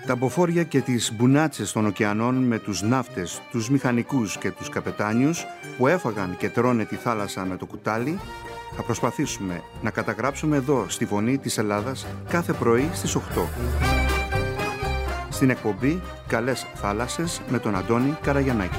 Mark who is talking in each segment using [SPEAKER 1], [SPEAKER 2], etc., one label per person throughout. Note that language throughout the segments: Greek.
[SPEAKER 1] Τα μποφόρια και τις μπουνάτσες των ωκεανών με τους ναύτες, τους μηχανικούς και τους καπετάνιους που έφαγαν και τρώνε τη θάλασσα με το κουτάλι, θα προσπαθήσουμε να καταγράψουμε εδώ στη Φωνή της Ελλάδας κάθε πρωί στις 8. Στην εκπομπή «Καλές θάλασσες» με τον Αντώνη Καραγιαννάκη.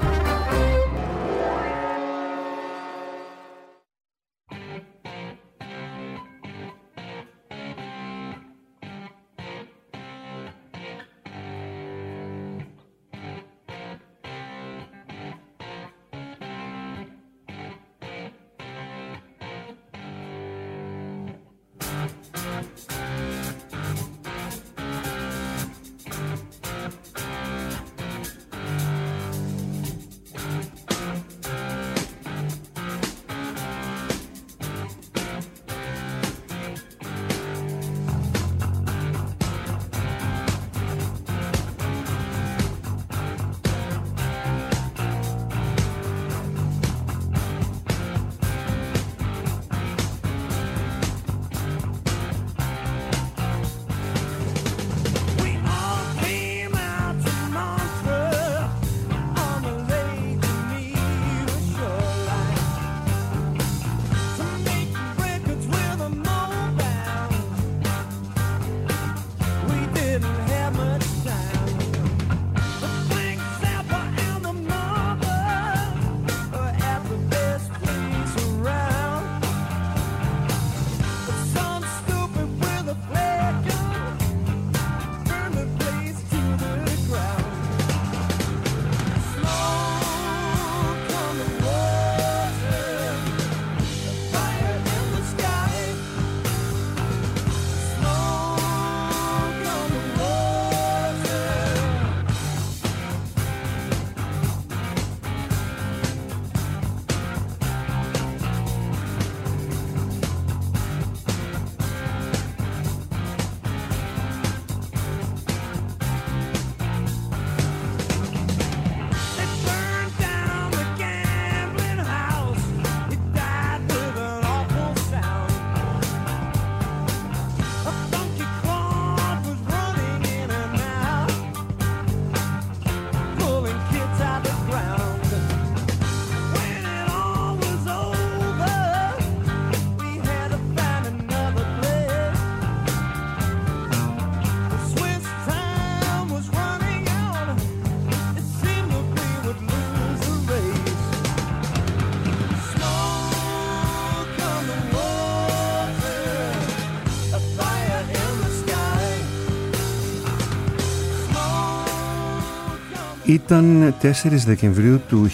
[SPEAKER 1] Ήταν 4 Δεκεμβρίου του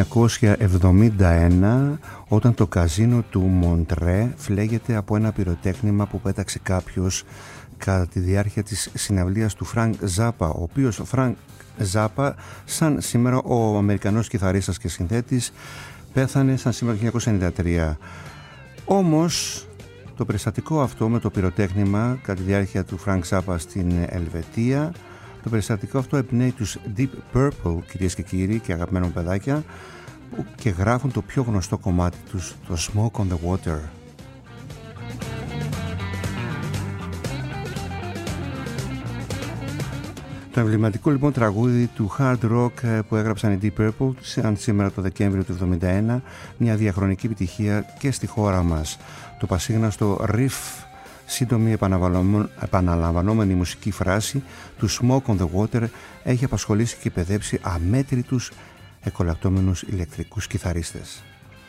[SPEAKER 1] 1971 όταν το καζίνο του Μοντρέ φλέγεται από ένα πυροτέχνημα που πέταξε κάποιος κατά τη διάρκεια της συναυλίας του Φρανκ Ζάπα, ο οποίος Φρανκ Ζάπα, σαν σήμερα ο Αμερικανός κιθαρίστας και συνθέτης, πέθανε σαν σήμερα το 1993. Όμως το περιστατικό αυτό με το πυροτέχνημα κατά τη διάρκεια του Φρανκ Ζάπα στην Ελβετία, το περιστατικό αυτό εμπνέει τους Deep Purple, κυρίες και κύριοι και αγαπημένα παιδάκια, και γράφουν το πιο γνωστό κομμάτι τους, το Smoke on the Water. Το εμβληματικό λοιπόν τραγούδι του hard rock που έγραψαν οι Deep Purple, σαν σήμερα το Δεκέμβριο του 1971, μια διαχρονική επιτυχία και στη χώρα μας. Το πασίγναστο riff, σύντομη επαναλαμβανόμενη μουσική φράση του Smoke on the Water, έχει απασχολήσει και παιδέψει αμέτρητους εκολακτώμενους ηλεκτρικούς κιθαρίστες.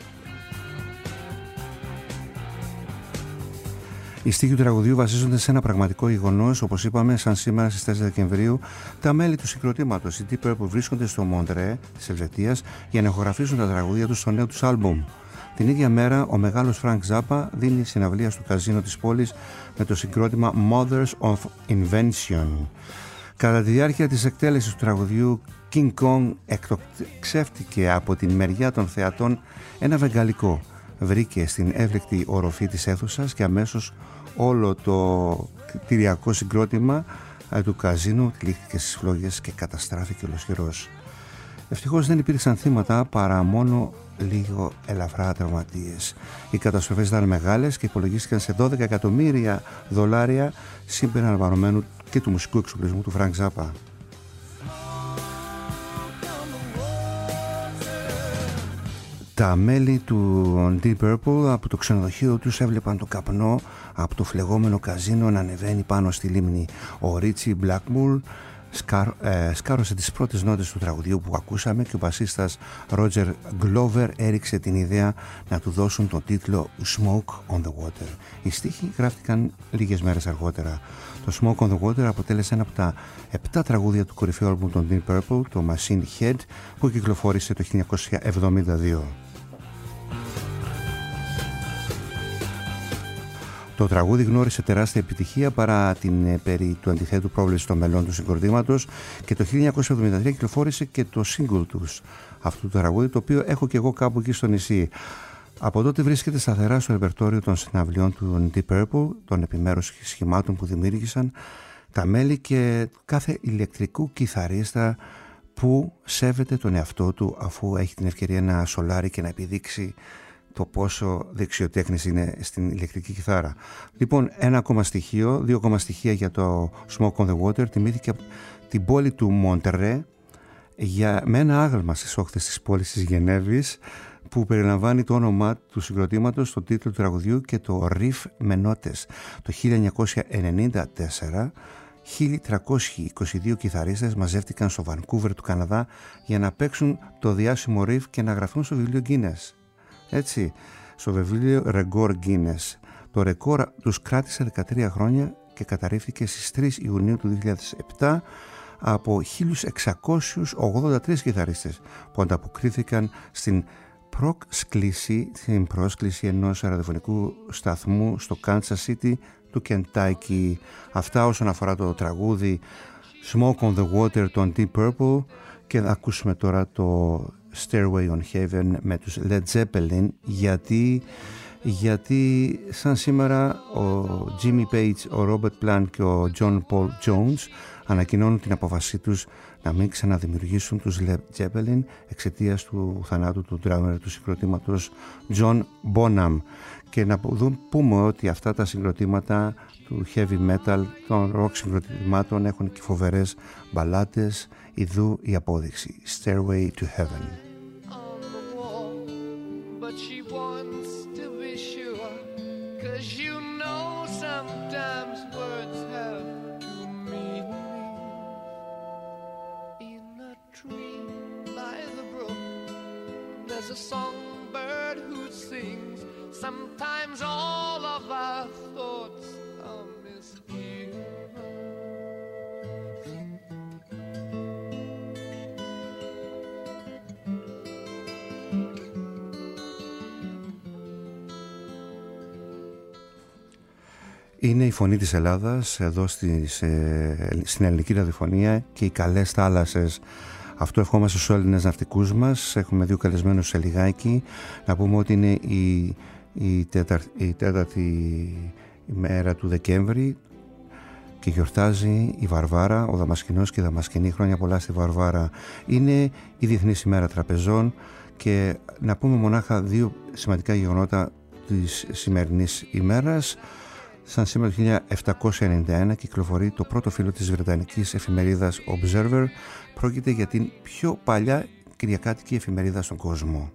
[SPEAKER 1] Οι στίχοι του τραγουδίου βασίζονται σε ένα πραγματικό γεγονός. Όπως είπαμε, σαν σήμερα στις 4 Δεκεμβρίου, τα μέλη του συγκροτήματος, οι Deep Purple, βρίσκονται στο Μοντρέ της Ελβετίας για να ηχογραφήσουν τα τραγούδια τους στο νέο τους άλμπουμ. Την ίδια μέρα, ο μεγάλος Φρανκ Ζάπα δίνει συναυλία στο καζίνο της πόλης με το συγκρότημα Mothers of Invention. Κατά τη διάρκεια της εκτέλεσης του τραγουδιού, King Kong εκτοξεύτηκε από την μεριά των θεατών ένα βεγγαλικό. Βρήκε στην εύλεκτη οροφή της αίθουσας και αμέσως όλο το κτηριακό συγκρότημα του καζίνου τυλίχθηκε στις φλόγες και καταστράφηκε ολοσχερός. Ευτυχώς δεν υπήρξαν θύματα παρά μόνο λίγο ελαφρά τραυματίες. Οι καταστροφές ήταν μεγάλες και υπολογίστηκαν σε $12 εκατομμύρια συμπεριλαμβανομένου και του μουσικού εξοπλισμού του Frank Zappa. Τα μέλη του Deep Purple από το ξενοδοχείο τους έβλεπαν το καπνό από το φλεγόμενο καζίνο να ανεβαίνει πάνω στη λίμνη. Ο Ρίτσι Blackmore σκάρωσε τις πρώτες νότες του τραγουδιού που ακούσαμε και ο μπασίστας Roger Glover έριξε την ιδέα να του δώσουν τον τίτλο Smoke on the Water. Οι στίχοι γράφτηκαν λίγες μέρες αργότερα. Το Smoke on the Water αποτέλεσε ένα από τα 7 τραγούδια του κορυφαίου άλμπουμ των Deep Purple, το Machine Head, που κυκλοφόρησε το 1972. Το τραγούδι γνώρισε τεράστια επιτυχία παρά την περί του αντιθέτου πρόβλεψη των μελών του συγκροτήματος και το 1973 κυκλοφόρησε και το single τους αυτού του τραγούδι, το οποίο έχω και εγώ κάπου εκεί στο νησί. Από τότε βρίσκεται σταθερά στο ρεπερτόριο των συναυλιών του Deep Purple, των επιμέρους σχημάτων που δημιούργησαν τα μέλη και κάθε ηλεκτρικού κιθαρίστα που σέβεται τον εαυτό του αφού έχει την ευκαιρία να σολάρει και να επιδείξει το πόσο δεξιοτέχνης είναι στην ηλεκτρική κιθάρα. Λοιπόν, δύο ακόμα στοιχεία για το Smoke on the Water. Τιμήθηκε από την πόλη του Μοντρέ με ένα άγαλμα στις όχθες της πόλης της Γενέβης που περιλαμβάνει το όνομα του συγκροτήματος, το τίτλο του τραγουδιού και το riff με νότες. Το 1994 1.322 κιθαρίστες μαζεύτηκαν στο Βανκούβερ του Καναδά για να παίξουν το διάσημο riff και να γραφούν στο βιβλίο Guinness. Έτσι, στο βιβλίο Record Guinness. Το ρεκόρ τους κράτησε 13 χρόνια και καταρρίφθηκε στις 3 Ιουνίου του 2007 από 1.683 κιθαρίστες που ανταποκρίθηκαν στην πρόσκληση ενός ραδιοφωνικού σταθμού στο Kansas City του Kentucky. Αυτά όσον αφορά το τραγούδι Smoke on the Water των Deep Purple, και θα ακούσουμε τώρα το Stairway on Heaven με τους Led Zeppelin, γιατί σαν σήμερα ο Jimmy Page, ο Robert Plant και ο John Paul Jones ανακοινώνουν την απόφασή τους να μην ξαναδημιουργήσουν τους Led Zeppelin εξαιτίας του θανάτου του drummer του συγκροτήματος John Bonham. Και να πούμε ότι αυτά τα συγκροτήματα του heavy metal, των rock συγκροτημάτων έχουν και φοβερές μπαλάντες, ιδού η απόδειξη. Stairway to Heaven.
[SPEAKER 2] A songbird who sings. Sometimes all of our thoughts are misgiven.
[SPEAKER 1] Είναι η φωνή της Ελλάδας εδώ στην ελληνική ραδιοφωνία και οι καλές θάλασσες. Αυτό ευχόμαστε στους Έλληνες ναυτικούς μας. Έχουμε δύο καλεσμένους σε λιγάκι. Να πούμε ότι είναι η τέταρτη ημέρα του Δεκέμβρη και γιορτάζει η Βαρβάρα, ο Δαμασκηνός και η Δαμασκηνή. Χρόνια πολλά στη Βαρβάρα. Είναι η Διεθνής ημέρα τραπεζών και να πούμε μονάχα δύο σημαντικά γεγονότα της σημερινής ημέρας. Σαν σήμερα το 1791 κυκλοφορεί το πρώτο φύλλο της βρετανικής εφημερίδας Observer. Πρόκειται για την πιο παλιά κυριακάτικη εφημερίδα στον κόσμο.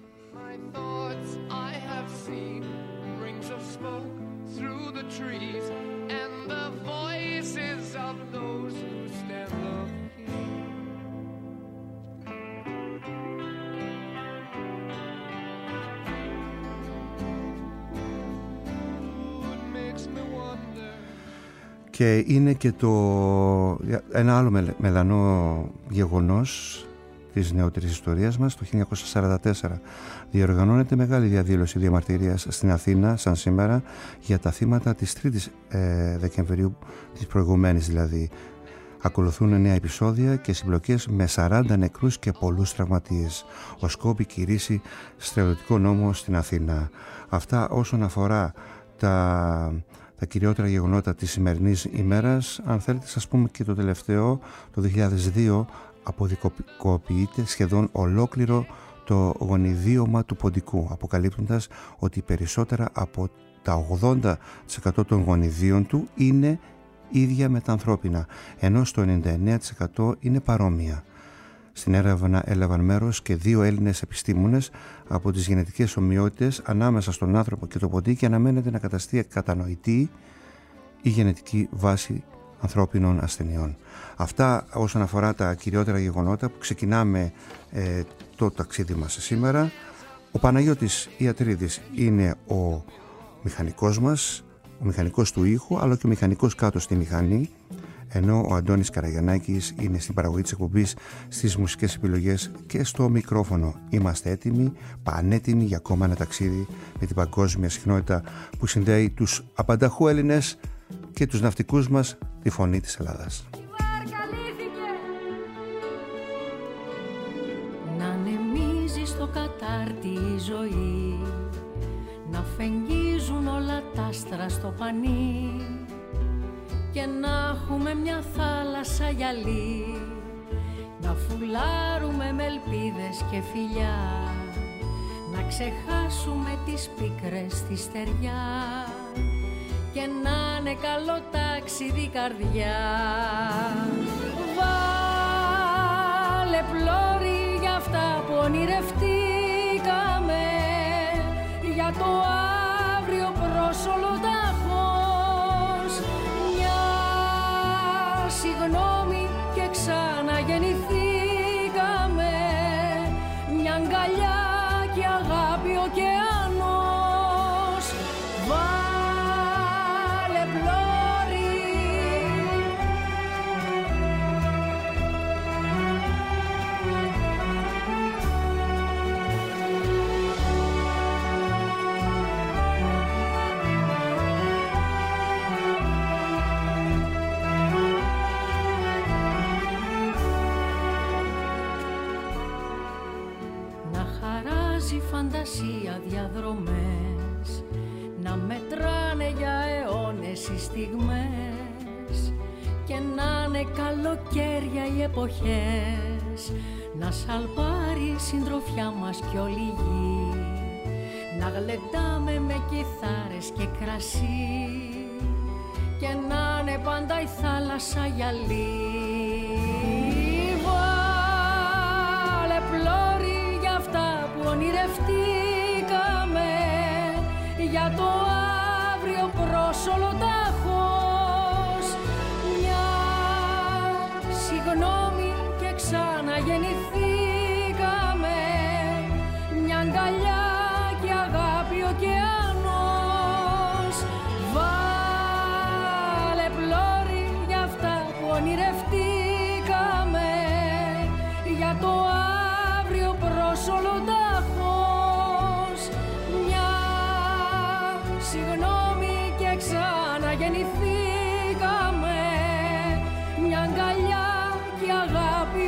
[SPEAKER 1] Και είναι και ένα άλλο μελανό γεγονός της νεότερης ιστορίας μας. Το 1944 διοργανώνεται μεγάλη διαδήλωση διαμαρτυρίας στην Αθήνα σαν σήμερα για τα θύματα της 3ης Δεκεμβρίου, της προηγουμένης δηλαδή. Ακολουθούν 9 επεισόδια και συμπλοκές με 40 νεκρούς και πολλούς τραυματίες. Ο Σκόπη κηρύσσει στρατιωτικό νόμο στην Αθήνα. Αυτά όσον αφορά τα κυριότερα γεγονότα της σημερινής ημέρας. Αν θέλετε σας πούμε και το τελευταίο, το 2002 αποδικοποιείται σχεδόν ολόκληρο το γονιδίωμα του ποντικού, αποκαλύπτοντας ότι περισσότερα από τα 80% των γονιδίων του είναι ίδια με τα ανθρώπινα, ενώ στο 99% είναι παρόμοια. Στην έρευνα έλαβαν μέρος και 2 Έλληνες επιστήμονες. Από τις γενετικές ομοιότητες ανάμεσα στον άνθρωπο και το ποντίκι αναμένεται να καταστεί κατανοητή η γενετική βάση ανθρώπινων ασθενειών. Αυτά όσον αφορά τα κυριότερα γεγονότα που ξεκινάμε το ταξίδι μας σήμερα. Ο Παναγιώτης Ιατρίδης είναι ο μηχανικός μας, ο μηχανικός του ήχου, αλλά και ο μηχανικός κάτω στη μηχανή, ενώ ο Αντώνης Καραγιαννάκης είναι στην παραγωγή της εκπομπής, στις μουσικές επιλογές και στο μικρόφωνο. Είμαστε έτοιμοι, πανέτοιμοι για ακόμα ένα ταξίδι με την παγκόσμια συχνότητα που συνδέει τους απανταχού Έλληνες και τους ναυτικούς μας, τη φωνή της Ελλάδας.
[SPEAKER 3] Να ανεμίζει στο κατάρτι η ζωή, να φεγγίζουν όλα τα άστρα στο πανί και να έχουμε μια θάλασσα γυαλί, να φουλάρουμε με ελπίδες και φιλιά, να ξεχάσουμε τις πίκρες στη στεριά και να είναι καλό ταξίδι καρδιά. Βάλε πλώρη για αυτά που ονειρευτήκαμε, για το αύριο προς όλο τάχος. Μια συγγνώμη και ξαναγεννηθήκαμε, μια αγκαλιά και αγάπη ωκεανός. Βάλε πλώρη. Φαντασία διαδρομές, να μετράνε για αιώνες οι στιγμές και να είναι καλοκαίρια οι εποχές, να σαλπάρει η συντροφιά μας κι όλη η γη, να γλεντάμε με κιθάρες και κρασί και να είναι πάντα η θάλασσα γυαλί. Βάλε πλώρη για αυτά που ονειρευτήκαμε, για το αύριο προς όλο τάχος. Μια συγγνώμη και ξαναγεννηθήκαμε, μια αγκαλιά και αγάπη ωκεανός. Βάλε πλώρη για αυτά που ονειρευτήκαμε, για το αύριο προς όλο τάχος. Μια συγγνώμη και ξαναγεννηθήκαμε, μια αγκαλιά και αγάπη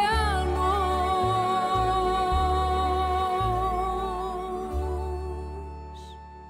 [SPEAKER 3] ωκεανός.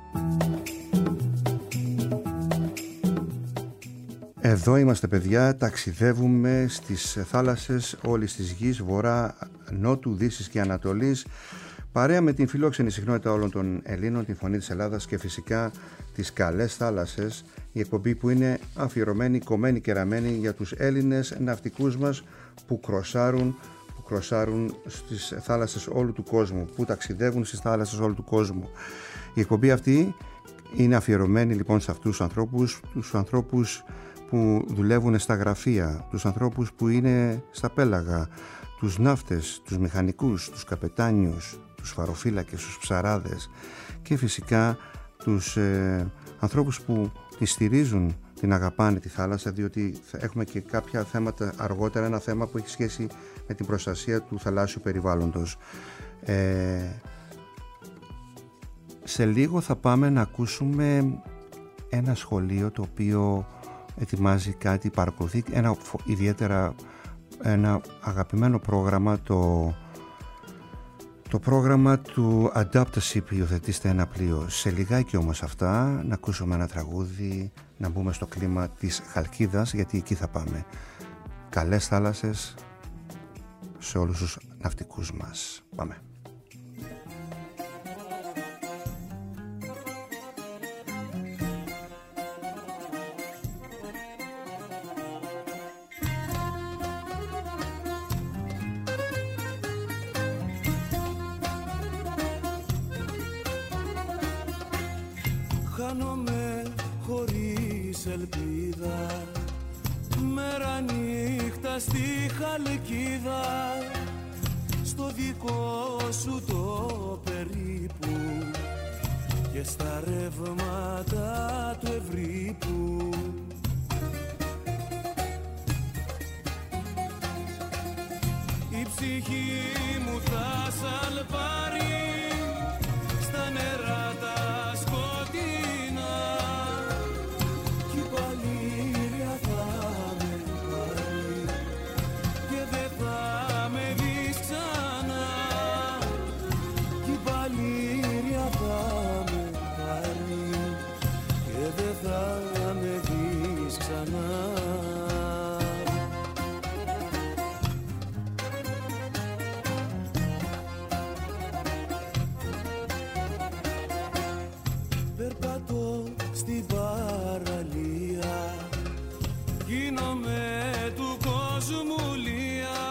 [SPEAKER 1] Εδώ είμαστε, παιδιά, ταξιδεύουμε στις θάλασσες όλης της γης, βορρά, νότου, δύσης και ανατολής, παρέα με την φιλόξενη συχνότητα όλων των Ελλήνων, τη φωνή της Ελλάδας και φυσικά τις καλές θάλασσες, η εκπομπή που είναι αφιερωμένη, κομμένη και ραμμένη για τους Έλληνες ναυτικούς μας που κροσάρουν στις θάλασσες όλου του κόσμου, που ταξιδεύουν στις θάλασσες όλου του κόσμου. Η εκπομπή αυτή είναι αφιερωμένη λοιπόν σε αυτούς τους ανθρώπους που δουλεύουν στα γραφεία, τους ανθρώπους που είναι στα πέλαγα, τους ναύτες, τους μηχανικούς, τους καπετάνιους, τους φαροφύλακες, τους ψαράδες και φυσικά τους ανθρώπους που τη στηρίζουν, την αγαπάνε τη θάλασσα, διότι έχουμε και κάποια θέματα αργότερα, ένα θέμα που έχει σχέση με την προστασία του θαλάσσιου περιβάλλοντος. Σε λίγο θα πάμε να ακούσουμε ένα σχολείο το οποίο ετοιμάζει κάτι, παρακολουθεί ένα αγαπημένο πρόγραμμα, το πρόγραμμα του Adaptaship, υιοθετήστε ένα πλοίο. Σε λιγάκι όμως αυτά να ακούσουμε ένα τραγούδι, να μπούμε στο κλίμα της Χαλκίδας, γιατί εκεί θα πάμε. Καλές θάλασσες σε όλους τους ναυτικούς μας. Πάμε.
[SPEAKER 4] χωρίς ελπίδα, μέρα νύχτα στη Χαλκίδα, στο δικό σου το περίπου και στα ρεύματα του Ευρύπου. Η ψυχή μου θα σαλπάρει στα νερά τα σκοτεινά κι η παλήρια θα με πάρει και δεν θα με δεις ξανά, κι η παλήρια θα με πάρει και δεν θα με δεις ξανά. Περπατώ στην παραλία, γίνομαι του κόσμου λία,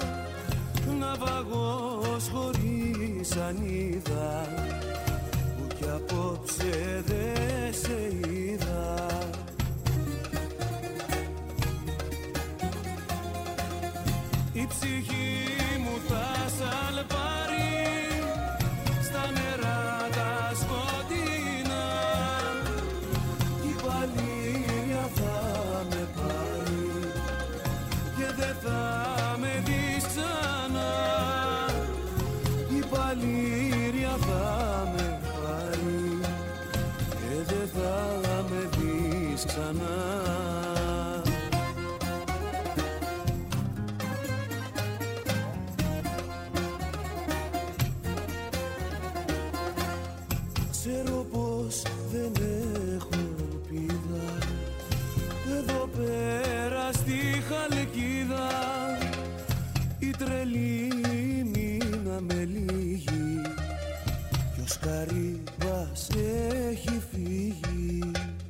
[SPEAKER 4] ναυαγός χωρίς ανίδα, που κι απόψε δε σε είδα. Η ψυχή μου θα σαλπάρει στα νερά τα σκοτεινά, κι η παλήρια θα με πάρει και δεν θα με δεις ξανά, η παλήρια θα με πάρει και δεν θα με δεις ξανά. Ξέρω πως δεν έχω ελπίδα εδώ πέρα στη Χαλκίδα, η τρελή μήνα με λίγη κι ο Σκαρίμπας έχει φύγει.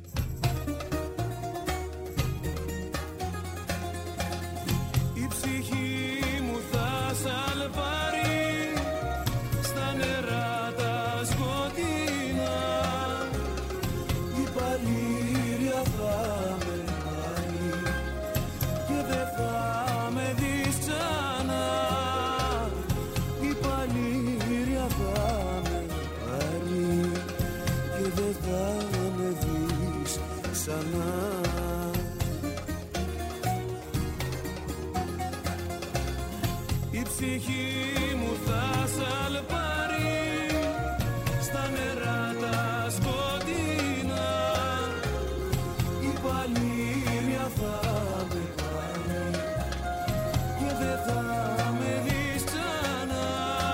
[SPEAKER 4] Η ψυχή μου θα σαλπάρει στα νερά τα σκοτεινά, η παλήρια θα με πάρει και δεν θα με δεις ξανά, η παλήρια θα με πάρει και δεν θα με δεις ξανά. Η ψυχή μου θα σαλπάρει στα νερά τα σκοτεινά, η παλήρια θα με πάρει και δεν θα με δεις ξανά,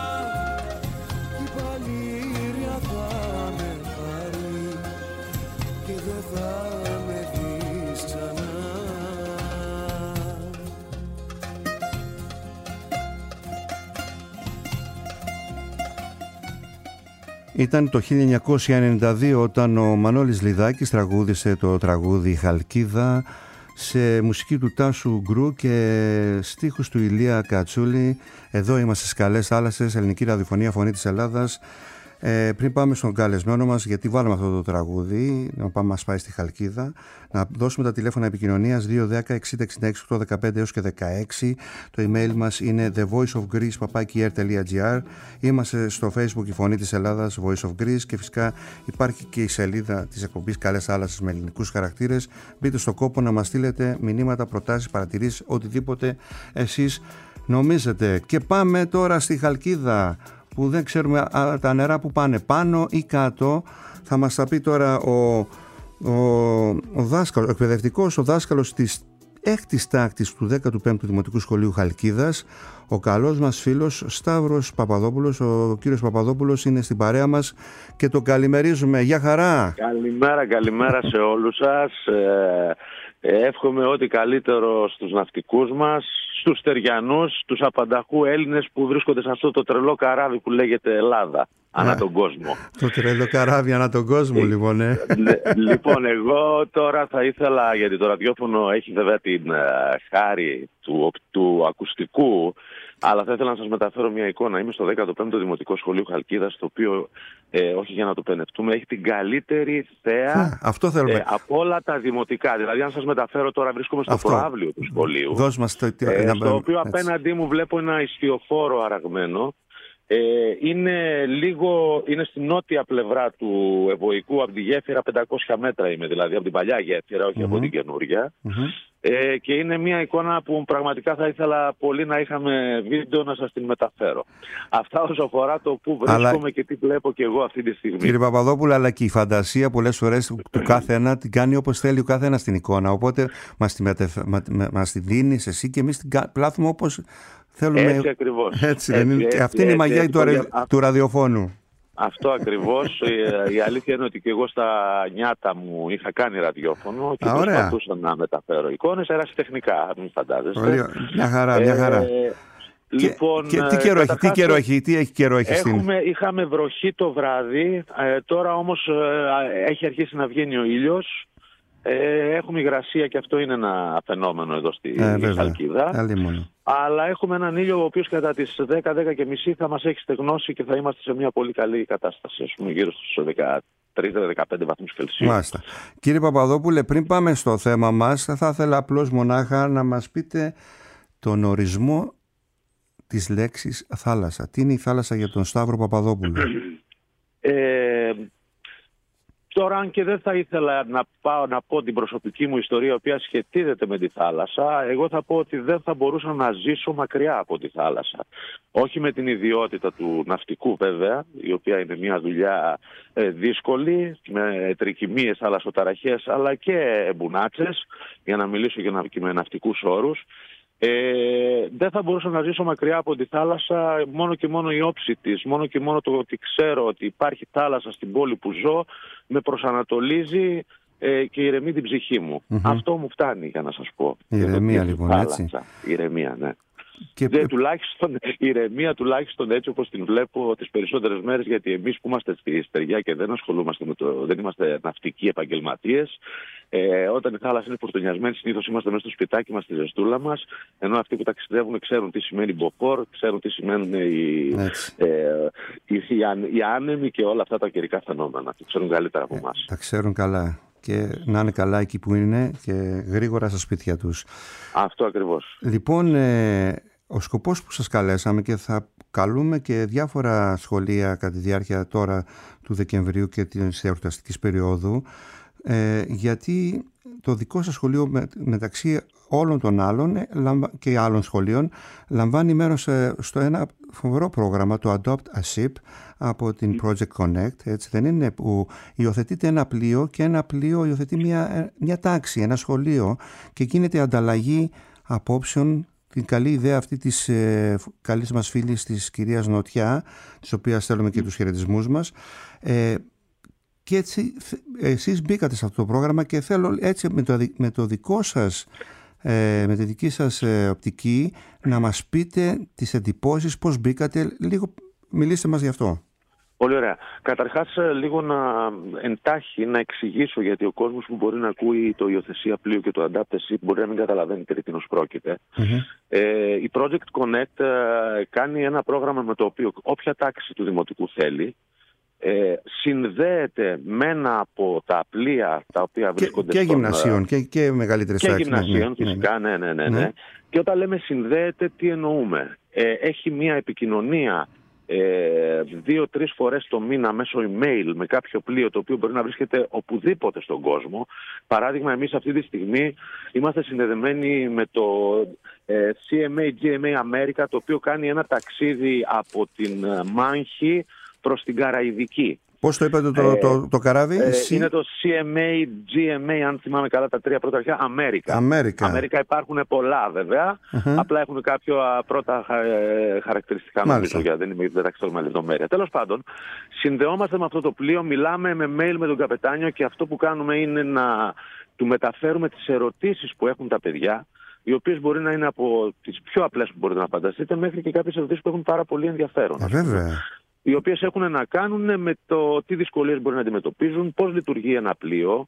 [SPEAKER 4] η παλήρια θα με πάρει και δεν θα με δεις ξανά.
[SPEAKER 1] Ήταν το 1992 όταν ο Μανώλης Λιδάκης τραγούδισε το τραγούδι «Χαλκίδα» σε μουσική του Τάσου Γκρου και στίχους του Ηλία Κατσούλη. Εδώ είμαστε στις καλές θάλασσες, ελληνική ραδιοφωνία, φωνή της Ελλάδας. Πριν πάμε στον καλεσμένο μας, γιατί βάλαμε αυτό το τραγούδι, να πάμε μας πάει στη Χαλκίδα, να δώσουμε τα τηλέφωνα επικοινωνίας 210-6066-815 έως και 16. Το email μας είναι thevoiceofgreece@air.gr. Είμαστε στο Facebook η Φωνή της Ελλάδας, Voice of Greece, και φυσικά υπάρχει και η σελίδα της εκπομπής Καλές Θάλασσες με ελληνικούς χαρακτήρες. Μπείτε στο κόπο να μας στείλετε μηνύματα, προτάσεις, παρατηρήσεις, οτιδήποτε εσείς νομίζετε. Και πάμε τώρα στη Χαλκίδα, που δεν ξέρουμε τα νερά που πάνε πάνω ή κάτω. Θα μας τα πει τώρα ο δάσκαλος, ο εκπαιδευτικός, ο δάσκαλος της 6ης τάκτης του 15ου Δημοτικού Σχολείου Χαλκίδας, ο καλός μας φίλος Σταύρος Παπαδόπουλος. Ο κύριος Παπαδόπουλος είναι στην παρέα μας και το καλημερίζουμε. Γεια χαρά!
[SPEAKER 5] Καλημέρα σε όλους σας. Εύχομαι ό,τι καλύτερο στους ναυτικούς μας, στους στεριανούς, τους απανταχού Έλληνες που βρίσκονται σε αυτό το τρελό καράβι που λέγεται Ελλάδα, ανά τον κόσμο. Το
[SPEAKER 1] τρελό καράβι ανά τον κόσμο, λοιπόν.
[SPEAKER 5] Λοιπόν, εγώ τώρα θα ήθελα, γιατί το ραδιόφωνο έχει βέβαια την χάρη του ακουστικού, Αλλά θα ήθελα να σας μεταφέρω μια εικόνα. Είμαι στο 15ο Δημοτικό Σχολείο Χαλκίδας, το οποίο, όχι για να το πενευτούμε, έχει την καλύτερη θέα
[SPEAKER 1] αυτό θέλουμε.
[SPEAKER 5] Από όλα τα δημοτικά. Δηλαδή, αν σας μεταφέρω τώρα, βρίσκομαι στο προαύλιο του σχολείου.
[SPEAKER 1] Δώσ' μας
[SPEAKER 5] στο οποίο απέναντί μου βλέπω ένα ιστιοφόρο αραγμένο. Είναι στην νότια πλευρά του Ευωικού, από τη γέφυρα 500 μέτρα είμαι, δηλαδή από την παλιά γέφυρα, όχι από την καινούργια. Και είναι μια εικόνα που πραγματικά θα ήθελα πολύ να είχαμε βίντεο να σας την μεταφέρω. Αυτά όσο αφορά το που βρίσκομαι και τι βλέπω και εγώ αυτή τη στιγμή.
[SPEAKER 1] Κύριε Παπαδόπουλο, αλλά και η φαντασία πολλές φορές του κάθε ένα την κάνει όπως θέλει ο κάθε ένας την εικόνα. Οπότε μας τη δίνεις εσύ και εμείς την πλάθουμε όπως θέλουμε.
[SPEAKER 5] Έτσι ακριβώς.
[SPEAKER 1] Αυτή είναι η μαγεία του ραδιοφώνου.
[SPEAKER 5] Αυτό ακριβώς. Η αλήθεια είναι ότι και εγώ στα νιάτα μου είχα κάνει ραδιόφωνο και προσπαθούσα να μεταφέρω εικόνες. Ερασιτεχνικά, μην φαντάζεστε.
[SPEAKER 1] Μια χαρά.
[SPEAKER 5] Λοιπόν,
[SPEAKER 1] και τι έχει καιρό έχει
[SPEAKER 5] είχαμε βροχή το βράδυ, τώρα όμως έχει αρχίσει να βγαίνει ο ήλιος. Έχουμε υγρασία και αυτό είναι ένα φαινόμενο εδώ στη Χαλκίδα. Αλλά έχουμε έναν ήλιο ο οποίος κατά τις 10-10:30 θα μας έχει στεγνώσει και θα είμαστε σε μια πολύ καλή κατάσταση, ας πούμε, γύρω στους 13-15 βαθμούς Κελσίου.
[SPEAKER 1] Μάλιστα. Κύριε Παπαδόπουλε, πριν πάμε στο θέμα μας, θα ήθελα απλώς μονάχα να μας πείτε τον ορισμό της λέξης θάλασσα. Τι είναι η θάλασσα για τον Σταύρο Παπαδόπουλο?
[SPEAKER 5] Τώρα, αν και δεν θα ήθελα να πω την προσωπική μου ιστορία, η οποία σχετίζεται με τη θάλασσα, εγώ θα πω ότι δεν θα μπορούσα να ζήσω μακριά από τη θάλασσα. Όχι με την ιδιότητα του ναυτικού βέβαια, η οποία είναι μια δουλειά δύσκολη, με τρικυμίες, θαλασσοταραχές, αλλά και μπουνάτσες, για να μιλήσω και με ναυτικούς όρους. Δεν θα μπορούσα να ζήσω μακριά από τη θάλασσα, μόνο και μόνο η όψη της, μόνο και μόνο το ότι ξέρω ότι υπάρχει θάλασσα στην πόλη που ζω, με προσανατολίζει και ηρεμεί την ψυχή μου. Αυτό μου φτάνει, για να σας πω.
[SPEAKER 1] Ηρεμία λοιπόν, θάλασσα, έτσι.
[SPEAKER 5] Ηρεμία, ναι. Ηρεμία τουλάχιστον έτσι όπως την βλέπω τις περισσότερες μέρες, γιατί εμείς που είμαστε στη στεριά και δεν ασχολούμαστε δεν είμαστε ναυτικοί επαγγελματίες, όταν η θάλασσα είναι φορτωνιασμένη συνήθως είμαστε μέσα στο σπιτάκι μας, στη ζεστούλα μας, ενώ αυτοί που ταξιδεύουν ξέρουν τι σημαίνει μποφόρ, ξέρουν τι σημαίνουν οι άνεμοι και όλα αυτά τα καιρικά φαινόμενα. Το ξέρουν καλύτερα από εμάς.
[SPEAKER 1] Τα ξέρουν καλά. Και να είναι καλά εκεί που είναι και γρήγορα στα σπίτια τους.
[SPEAKER 5] Αυτό ακριβώς.
[SPEAKER 1] Λοιπόν, ο σκοπός που σας καλέσαμε, και θα καλούμε και διάφορα σχολεία κατά τη διάρκεια τώρα του Δεκεμβρίου και της εορταστικής περίοδου, γιατί το δικό σας σχολείο μεταξύ όλων των άλλων και άλλων σχολείων λαμβάνει μέρος στο ένα φοβερό πρόγραμμα, το Adopt a Ship από την Project Connect, έτσι δεν είναι, που υιοθετείται ένα πλοίο και ένα πλοίο υιοθετεί μια τάξη, ένα σχολείο, και γίνεται ανταλλαγή απόψεων. Την καλή ιδέα αυτή της καλής μας φίλης της κυρίας Νοτιά, της οποίας θέλουμε και τους χαιρετισμούς μας, και έτσι εσείς μπήκατε σε αυτό το πρόγραμμα και θέλω έτσι με το δικό σας, με τη δική σας οπτική να μας πείτε τις εντυπώσεις, πώς μπήκατε, λίγο μιλήστε μας γι' αυτό.
[SPEAKER 5] Πολύ ωραία. Καταρχάς, λίγο εντάχει να εξηγήσω, γιατί ο κόσμος που μπορεί να ακούει το υιοθεσία πλοίου και το Adopt μπορεί να μην καταλαβαίνει περί τίνος πρόκειται. Η Project Connect κάνει ένα πρόγραμμα με το οποίο όποια τάξη του δημοτικού θέλει συνδέεται με ένα από τα πλοία τα οποία βρίσκονται
[SPEAKER 1] και γυμνασίων και μεγαλύτερες τάξεις.
[SPEAKER 5] Και γυμνασίων, φυσικά, ναι. Και όταν λέμε συνδέεται, τι εννοούμε? Έχει μια επικοινωνία 2-3 φορές το μήνα μέσω email με κάποιο πλοίο το οποίο μπορεί να βρίσκεται οπουδήποτε στον κόσμο. Παράδειγμα, εμείς αυτή τη στιγμή είμαστε συνδεδεμένοι με το GMA America, το οποίο κάνει ένα ταξίδι από την Μάνχη προς την Καραϊβική.
[SPEAKER 1] Πώς το είπατε το καράβι?
[SPEAKER 5] Είναι το GMA, αν θυμάμαι καλά τα τρία πρώτα αρχαία, Αμέρικα. Υπάρχουν πολλά βέβαια, απλά έχουν κάποια πρώτα χαρακτηριστικά, νομίζω, γιατί δεν τα ξέρω με λεπτομέρεια. Τέλος πάντων, συνδεόμαστε με αυτό το πλοίο, μιλάμε με mail με τον καπετάνιο και αυτό που κάνουμε είναι να του μεταφέρουμε τις ερωτήσεις που έχουν τα παιδιά, οι οποίες μπορεί να είναι από τις πιο απλές που μπορείτε να φανταστείτε μέχρι και κάποιες ερωτήσεις που έχουν πάρα πολύ ενδιαφέρον.
[SPEAKER 1] Βέβαια.
[SPEAKER 5] Οι οποίες έχουν να κάνουν με το τι δυσκολίες μπορεί να αντιμετωπίζουν, πώς λειτουργεί ένα πλοίο,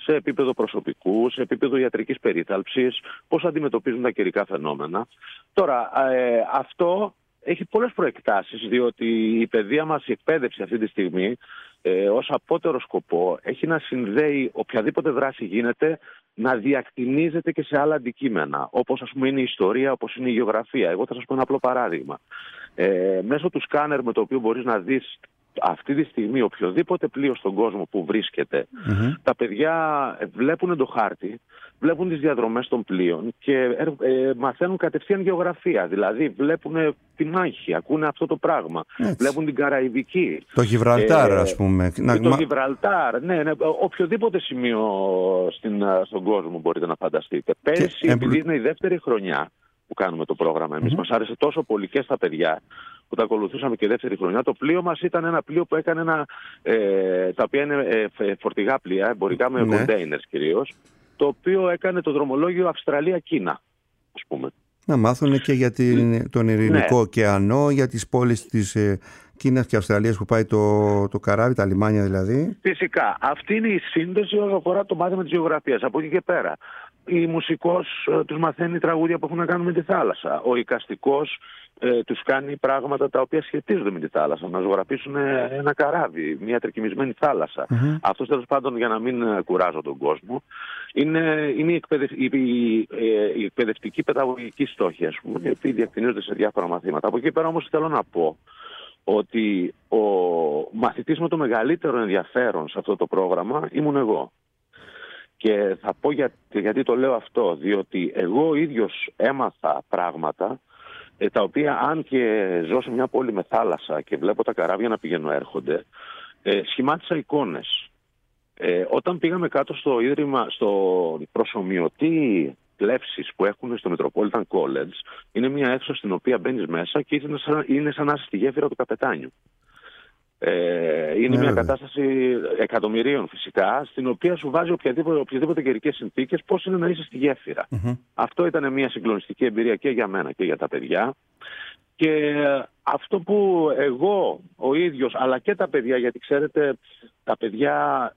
[SPEAKER 5] σε επίπεδο προσωπικού, σε επίπεδο ιατρικής περίθαλψης, πώς αντιμετωπίζουν τα καιρικά φαινόμενα. Τώρα, αυτό έχει πολλές προεκτάσεις, διότι η παιδεία μας, η εκπαίδευση αυτή τη στιγμή, ως απότερο σκοπό, έχει να συνδέει οποιαδήποτε δράση γίνεται, να διακτηνίζεται και σε άλλα αντικείμενα, όπως ας πούμε είναι η ιστορία, όπως είναι η γεωγραφία. Εγώ θα σας πω ένα απλό παράδειγμα. Μέσω του σκάνερ με το οποίο μπορείς να δεις αυτή τη στιγμή οποιοδήποτε πλοίο στον κόσμο που βρίσκεται, τα παιδιά βλέπουν το χάρτη, βλέπουν τις διαδρομές των πλοίων και μαθαίνουν κατευθείαν γεωγραφία. Δηλαδή βλέπουν τη μάχη, ακούνε αυτό το πράγμα. Έτσι. Βλέπουν την Καραϊβική.
[SPEAKER 1] Το Γιβραλτάρ, ας πούμε.
[SPEAKER 5] Το Γιβραλτάρ, ναι, οποιοδήποτε σημείο στον κόσμο μπορείτε να φανταστείτε. Πέρυσι, επειδή είναι η δεύτερη χρονιά που κάνουμε το πρόγραμμα εμείς, μας άρεσε τόσο πολύ και στα παιδιά που τα ακολουθούσαμε και δεύτερη χρονιά. Το πλοίο μας ήταν ένα πλοίο που έκανε τα οποία είναι φορτηγά πλοία, εμπορικά με containers κυρίως, το οποίο έκανε το δρομολόγιο Αυστραλία-Κίνα, ας πούμε.
[SPEAKER 1] Να μάθουν και για τον Ειρηνικό ωκεανό, για τις πόλεις της Κίνας και Αυστραλίας που πάει το καράβι, τα λιμάνια δηλαδή.
[SPEAKER 5] Φυσικά. Αυτή είναι η σύνδεση όσον αφορά το μάθημα της γεωγραφίας. Από εκεί και πέρα. Η μουσικός τους μαθαίνει τραγούδια που έχουν να κάνουν με τη θάλασσα. Ο εικαστικός τους κάνει πράγματα τα οποία σχετίζονται με τη θάλασσα. Να ζωγραφίσουν ένα καράβι, μια τρικυμισμένη θάλασσα. Αυτό τέλος πάντων, για να μην κουράζω τον κόσμο, είναι η εκπαιδευτική παιδαγωγική στόχη, ας πούμε, οι οποίοι διακτηνίζονται σε διάφορα μαθήματα. Από εκεί πέρα όμως θέλω να πω ότι ο μαθητής με το μεγαλύτερο ενδιαφέρον σε αυτό το πρόγραμμα ήμουν εγώ. Και θα πω γιατί το λέω αυτό, διότι εγώ ίδιος έμαθα πράγματα τα οποία, αν και ζω σε μια πόλη με θάλασσα και βλέπω τα καράβια να πηγαίνουν έρχονται, σχημάτισα εικόνες. Όταν πήγαμε κάτω στο ίδρυμα, στο προσομοιωτή πλεύσης που έχουν στο Metropolitan College, είναι μια αίθουσα στην οποία μπαίνεις μέσα και είναι σαν να είσαι στη γέφυρα του καπετάνιου. Είναι μια κατάσταση εκατομμυρίων φυσικά, στην οποία σου βάζει οποιαδήποτε καιρικές συνθήκες, πώς είναι να είσαι στη γέφυρα. Αυτό ήταν μια συγκλονιστική εμπειρία και για μένα και για τα παιδιά. Και αυτό που εγώ ο ίδιος, αλλά και τα παιδιά, γιατί ξέρετε τα παιδιά,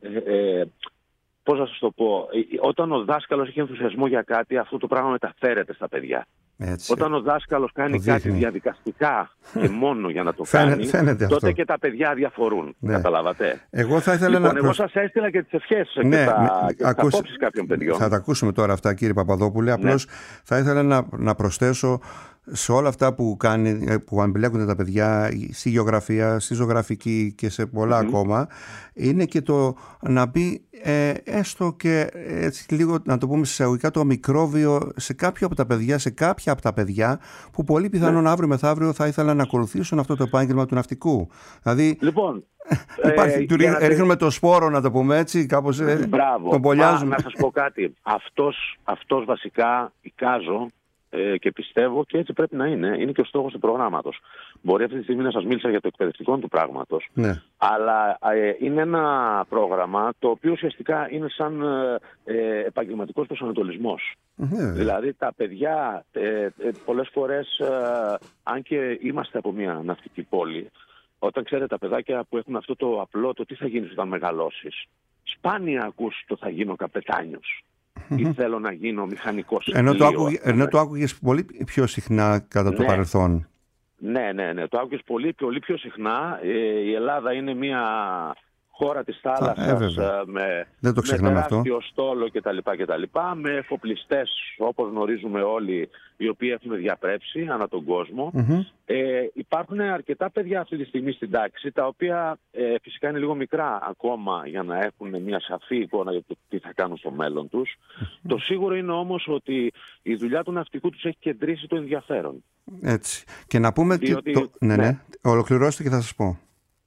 [SPEAKER 5] πώς να σας το πω, όταν ο δάσκαλος έχει ενθουσιασμό για κάτι, αυτό το πράγμα μεταφέρεται στα παιδιά. Έτσι. Όταν ο δάσκαλος κάνει κάτι διαδικαστικά και μόνο για να το κάνει, τότε και τα παιδιά διαφορούν. Καταλάβατε.
[SPEAKER 1] Εγώ θα ήθελα
[SPEAKER 5] εγώ σας έστειλα και τις ευχές και τις απόψεις κάποιων παιδιών.
[SPEAKER 1] Θα τα ακούσουμε τώρα αυτά, κύριε Παπαδόπουλε. Απλώς θα ήθελα να προσθέσω σε όλα αυτά που εμπλέκονται τα παιδιά στη γεωγραφία, στη ζωγραφική και σε πολλά ακόμα, είναι και το να μπει έστω και έτσι λίγο, να το πούμε εισαγωγικά, το μικρόβιο σε κάποια από τα παιδιά που πολύ πιθανόν αύριο μεθαύριο θα ήθελαν να ακολουθήσουν αυτό το επάγγελμα του ναυτικού. Δηλαδή,
[SPEAKER 5] λοιπόν,
[SPEAKER 1] ρίχνουμε το σπόρο, να το πούμε έτσι, κάπως τον πολιάζουμε.
[SPEAKER 5] Να σας πω κάτι. Αυτός βασικά εικάζω και πιστεύω, και έτσι πρέπει να είναι και ο στόχος του προγράμματος. Μπορεί αυτή τη στιγμή να σας μίλησα για το εκπαιδευτικό του πράγματος, αλλά είναι ένα πρόγραμμα το οποίο ουσιαστικά είναι σαν επαγγελματικός προσανατολισμός. Δηλαδή τα παιδιά πολλές φορές, αν και είμαστε από μια ναυτική πόλη, όταν ξέρετε τα παιδάκια που έχουν αυτό το απλό, το τι θα γίνεις όταν μεγαλώσεις, σπάνια ακούς το θα γίνω καπετάνιος ή θέλω να γίνω μηχανικός.
[SPEAKER 1] Ενώ το άκουγες πολύ πιο συχνά κατά το παρελθόν.
[SPEAKER 5] Ναι, το άκουγες πολύ πιο συχνά. Η Ελλάδα είναι μια χώρα της θάλασσας με τεράστιο στόλο κτλ. Με εφοπλιστές, όπως γνωρίζουμε όλοι, οι οποίοι έχουν διαπρέψει ανά τον κόσμο. Υπάρχουν αρκετά παιδιά αυτή τη στιγμή στην τάξη, τα οποία φυσικά είναι λίγο μικρά ακόμα για να έχουν μια σαφή εικόνα για το τι θα κάνουν στο μέλλον τους. Το σίγουρο είναι όμως ότι η δουλειά του ναυτικού τους έχει κεντρήσει το ενδιαφέρον. Έτσι.
[SPEAKER 1] Και να πούμε διότι, ολοκληρώστε και θα σας πω.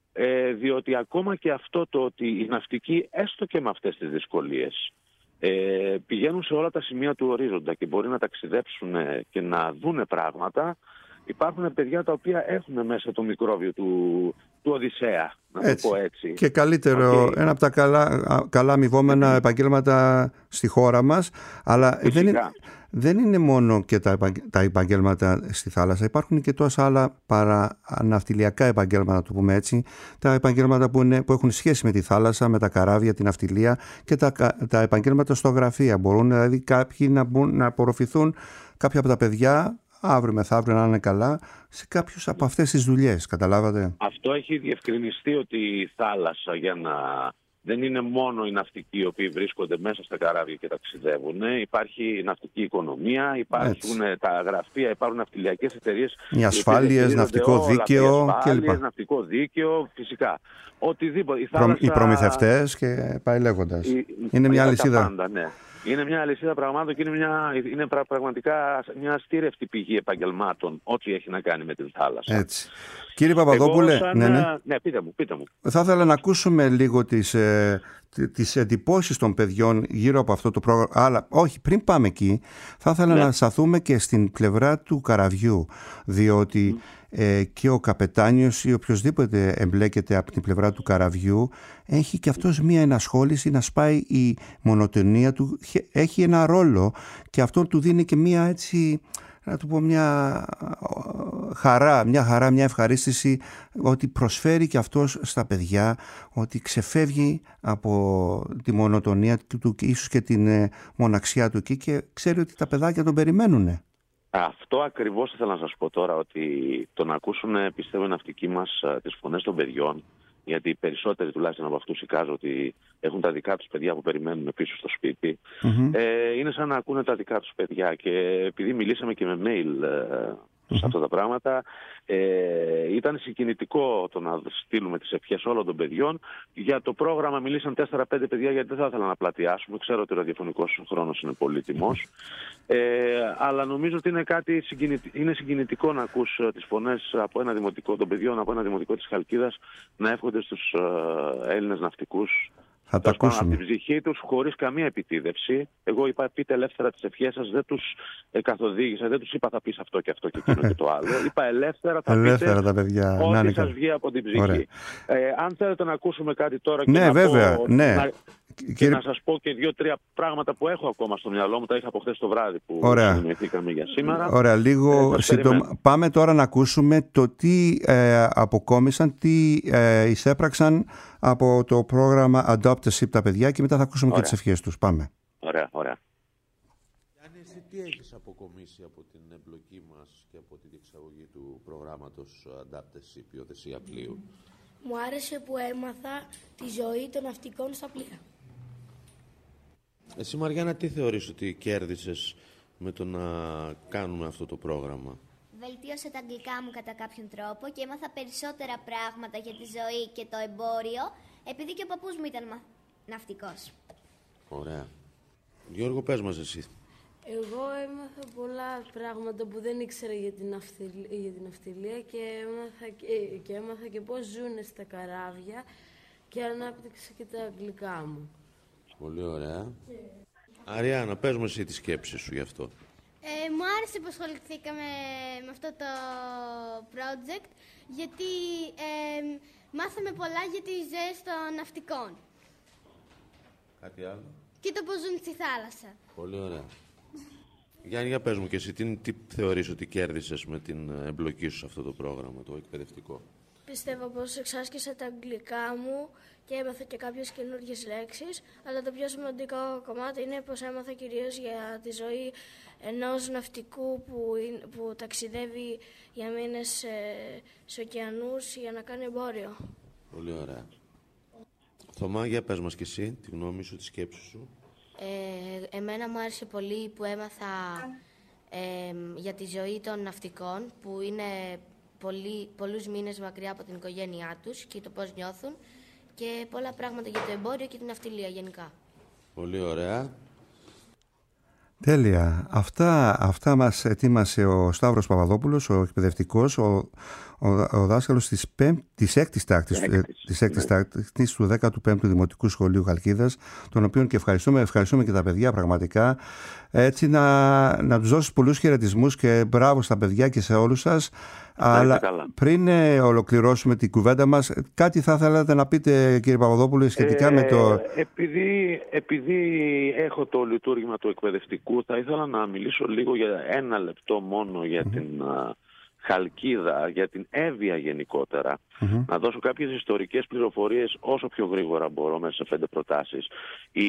[SPEAKER 5] Διότι ακόμα και αυτό το ότι οι ναυτικοί, έστω και με αυτές τις δυσκολίες, πηγαίνουν σε όλα τα σημεία του ορίζοντα και μπορεί να ταξιδέψουν και να δούνε πράγματα. Υπάρχουν παιδιά τα οποία έχουν μέσα το μικρόβιο του Οδυσσέα, να το πω έτσι.
[SPEAKER 1] Και καλύτερο, ένα από τα καλά αμοιβόμενα επαγγέλματα στη χώρα μας, αλλά δεν είναι μόνο και τα επαγγέλματα στη θάλασσα. Υπάρχουν και τόσα άλλα παραναυτιλιακά επαγγέλματα, να το πούμε έτσι. Τα επαγγέλματα που έχουν σχέση με τη θάλασσα, με τα καράβια, την ναυτιλία και τα επαγγέλματα στο γραφείο. Μπορούν δηλαδή κάποιοι να απορροφηθούν, κάποια από τα παιδιά αύριο μεθαύριο να είναι καλά σε κάποιους από αυτές τις δουλειές. Καταλάβατε?
[SPEAKER 5] Αυτό έχει διευκρινιστεί, ότι η θάλασσα δεν είναι μόνο οι ναυτικοί οι οποίοι βρίσκονται μέσα στα καράβια και ταξιδεύουν. Υπάρχει η ναυτική οικονομία, υπάρχουν τα γραφεία, υπάρχουν ναυτιλιακές εταιρείες.
[SPEAKER 1] Οι ασφάλειες, ναυτικό δίκαιο κλπ.
[SPEAKER 5] Ναυτικό δίκαιο, φυσικά. Οτιδήποτε.
[SPEAKER 1] Οι προμηθευτές και πάει λέγοντας. Είναι μια αλυσίδα.
[SPEAKER 5] Είναι μια αλυσίδα πραγμάτων και είναι πραγματικά μια αστήρευτη πηγή επαγγελμάτων, ό,τι έχει να κάνει με την θάλασσα. Έτσι.
[SPEAKER 1] Κύριε Παπαδόπουλε,
[SPEAKER 5] ναι, πείτε μου.
[SPEAKER 1] Θα ήθελα να ακούσουμε λίγο τις εντυπώσεις των παιδιών γύρω από αυτό το πρόγραμμα. Αλλά όχι, πριν πάμε εκεί, θα ήθελα να σταθούμε και στην πλευρά του καραβιού, διότι και ο καπετάνιος ή οποιοσδήποτε εμπλέκεται από την πλευρά του καραβιού έχει και αυτός μία ενασχόληση να σπάει η μονοτονία του, έχει ένα ρόλο και αυτό του δίνει και μία έτσι, να του πω, μια χαρά, μια ευχαρίστηση ότι προσφέρει και αυτός στα παιδιά, ότι ξεφεύγει από τη μονοτονία του και ίσως και την μοναξιά του εκεί και ξέρει ότι τα παιδάκια τον περιμένουν.
[SPEAKER 5] Αυτό ακριβώς ήθελα να σας πω τώρα, ότι το να ακούσουν, πιστεύω, οι ναυτικοί μας τις φωνές των παιδιών, γιατί οι περισσότεροι τουλάχιστον από αυτούς εικάζω ότι έχουν τα δικά τους παιδιά που περιμένουν πίσω στο σπίτι, είναι σαν να ακούνε τα δικά τους παιδιά. Και επειδή μιλήσαμε και με mail σε αυτά τα πράγματα, ήταν συγκινητικό το να στείλουμε τις ευχές όλων των παιδιών. Για το πρόγραμμα μιλήσαν 4-5 παιδιά, γιατί δεν θα ήθελα να πλατιάσουμε. Ξέρω ότι ο ραδιοφωνικός χρόνος είναι πολύτιμος. Αλλά νομίζω ότι είναι συγκινητικό να ακούς τις φωνές από ένα δημοτικό των παιδιών, από ένα δημοτικό της Χαλκίδας, να εύχονται στους Έλληνες ναυτικούς.
[SPEAKER 1] Θα τα ακούσουμε.
[SPEAKER 5] Από την ψυχή τους, χωρίς καμία επιτίδευση. Εγώ είπα, πείτε ελεύθερα τις ευχές σας, δεν τους καθοδήγησα, δεν τους είπα θα πεις αυτό και αυτό και εκείνο και το άλλο. Είπα ελεύθερα, θα πείτε
[SPEAKER 1] τα παιδιά,
[SPEAKER 5] ό,τι σας βγει από την ψυχή. Αν θέλετε να ακούσουμε κάτι τώρα
[SPEAKER 1] και
[SPEAKER 5] και να σας πω και 2-3 πράγματα που έχω ακόμα στο μυαλό μου, τα είχα από χθες το βράδυ που συνηθήκαμε για σήμερα.
[SPEAKER 1] Ωραία, λίγο σύντομα. Πάμε τώρα να ακούσουμε το τι αποκόμισαν, τι εισέπραξαν από το πρόγραμμα Adoptership τα παιδιά και μετά θα ακούσουμε και τις ευχές τους. Πάμε.
[SPEAKER 5] Ωραία.
[SPEAKER 6] Γιάννη, εσύ τι έχεις αποκομίσει από την εμπλοκή μας και από τη διεξαγωγή του προγράμματος Adoptership, η Οδυσσέα πλοίου?
[SPEAKER 7] Μου άρεσε που έμαθα τη ζωή των ναυτικών στα πλοία.
[SPEAKER 6] Εσύ, Μαριάννα, τι θεωρείς ότι κέρδισες με το να κάνουμε αυτό το πρόγραμμα?
[SPEAKER 8] Βελτίωσε τα αγγλικά μου κατά κάποιον τρόπο και έμαθα περισσότερα πράγματα για τη ζωή και το εμπόριο, επειδή και ο παππούς μου ήταν ναυτικός.
[SPEAKER 6] Ωραία. Γιώργο, πες μας εσύ.
[SPEAKER 9] Εγώ έμαθα πολλά πράγματα που δεν ήξερα για την ναυτιλία και έμαθα και πώς ζουν στα καράβια και ανάπτυξα και τα αγγλικά μου.
[SPEAKER 6] Πολύ ωραία. Αριάννα, πες μας εσύ τη σκέψη σου γι' αυτό.
[SPEAKER 10] Μου άρεσε που ασχοληθήκαμε με αυτό το project, γιατί μάθαμε πολλά για τις ζωές των ναυτικών.
[SPEAKER 6] Κάτι άλλο?
[SPEAKER 10] Και το πώς ζουν στη θάλασσα.
[SPEAKER 6] Πολύ ωραία. Γιάννη, για πες μου και εσύ, τι θεωρείς ότι κέρδισες με την εμπλοκή σου σε αυτό το πρόγραμμα, το εκπαιδευτικό?
[SPEAKER 7] Πιστεύω πως εξάσκησα τα αγγλικά μου και έμαθα και κάποιες καινούργιες λέξεις, αλλά το πιο σημαντικό κομμάτι είναι πως έμαθα κυρίως για τη ζωή ενός ναυτικού που ταξιδεύει για μήνες σε ωκεανούς για να κάνει εμπόριο.
[SPEAKER 6] Πολύ ωραία. Θωμά, για πες μας και εσύ τη γνώμη σου, τη σκέψη σου.
[SPEAKER 11] Εμένα μου άρεσε πολύ που έμαθα για τη ζωή των ναυτικών που είναι πολλούς μήνες μακριά από την οικογένειά τους και το πώς νιώθουν και πολλά πράγματα για το εμπόριο και την ναυτιλία γενικά.
[SPEAKER 6] Πολύ ωραία.
[SPEAKER 1] Τέλεια. Αυτά μας ετοίμασε ο Σταύρος Παπαδόπουλος, ο εκπαιδευτικός, ο ο δάσκαλος της έκτης τάξης του 15ου Δημοτικού Σχολείου Χαλκίδας, τον οποίον και ευχαριστούμε και τα παιδιά πραγματικά. Έτσι να τους δώσεις πολλούς χαιρετισμούς και μπράβο στα παιδιά και σε όλους σας. Αλλά πριν ολοκληρώσουμε την κουβέντα μας, κάτι θα θέλατε να πείτε, κύριε Παπαδόπουλο, σχετικά με το...
[SPEAKER 6] Επειδή έχω το λειτουργήμα του εκπαιδευτικού, θα ήθελα να μιλήσω λίγο για 1 λεπτό μόνο για την Χαλκίδα, για την Εύβοια γενικότερα. Να δώσω κάποιες ιστορικές πληροφορίες όσο πιο γρήγορα μπορώ, μέσα σε 5 προτάσεις. Οι